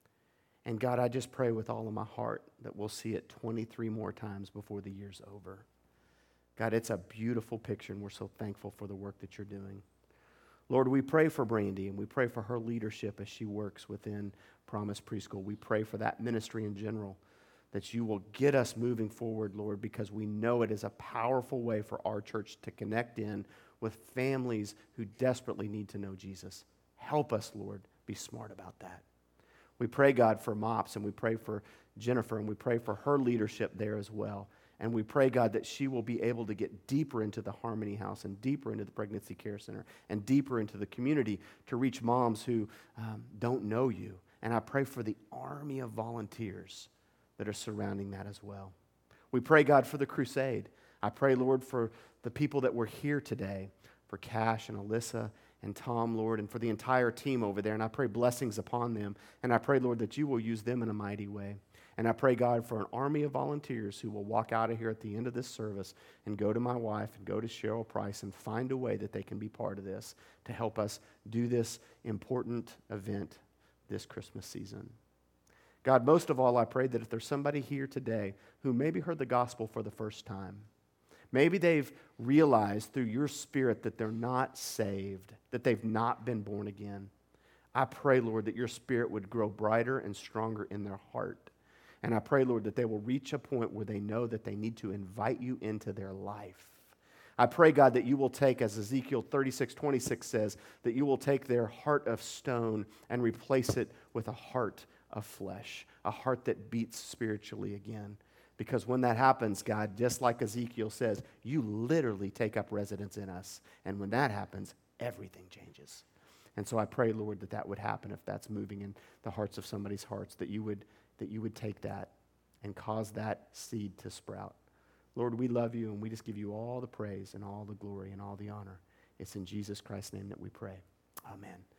And God, I just pray with all of my heart that we'll see it 23 more times before the year's over. God, it's a beautiful picture, and we're so thankful for the work that you're doing. Lord, we pray for Brandy, and we pray for her leadership as she works within Promise Preschool. We pray for that ministry in general, that you will get us moving forward, Lord, because we know it is a powerful way for our church to connect in with families who desperately need to know Jesus. Help us, Lord, be smart about that. We pray, God, for MOPS, and we pray for Jennifer, and we pray for her leadership there as well. And we pray, God, that she will be able to get deeper into the Harmony House and deeper into the Pregnancy Care Center and deeper into the community to reach moms who don't know you. And I pray for the army of volunteers that are surrounding that as well. We pray, God, for the crusade. I pray, Lord, for the people that were here today, for Cash and Alyssa and Tom, Lord, and for the entire team over there. And I pray blessings upon them. And I pray, Lord, that you will use them in a mighty way. And I pray, God, for an army of volunteers who will walk out of here at the end of this service and go to my wife and go to Cheryl Price and find a way that they can be part of this to help us do this important event this Christmas season. God, most of all, I pray that if there's somebody here today who maybe heard the gospel for the first time, maybe they've realized through your Spirit that they're not saved, that they've not been born again, I pray, Lord, that your Spirit would grow brighter and stronger in their heart. And I pray, Lord, that they will reach a point where they know that they need to invite you into their life. I pray, God, that you will take, as Ezekiel 36:26 says, that you will take their heart of stone and replace it with a heart of flesh, a heart that beats spiritually again. Because when that happens, God, just like Ezekiel says, you literally take up residence in us. And when that happens, everything changes. And so I pray, Lord, that that would happen if that's moving in the hearts of somebody's hearts, that you would take that and cause that seed to sprout. Lord, we love you, and we just give you all the praise and all the glory and all the honor. It's in Jesus Christ's name that we pray. Amen.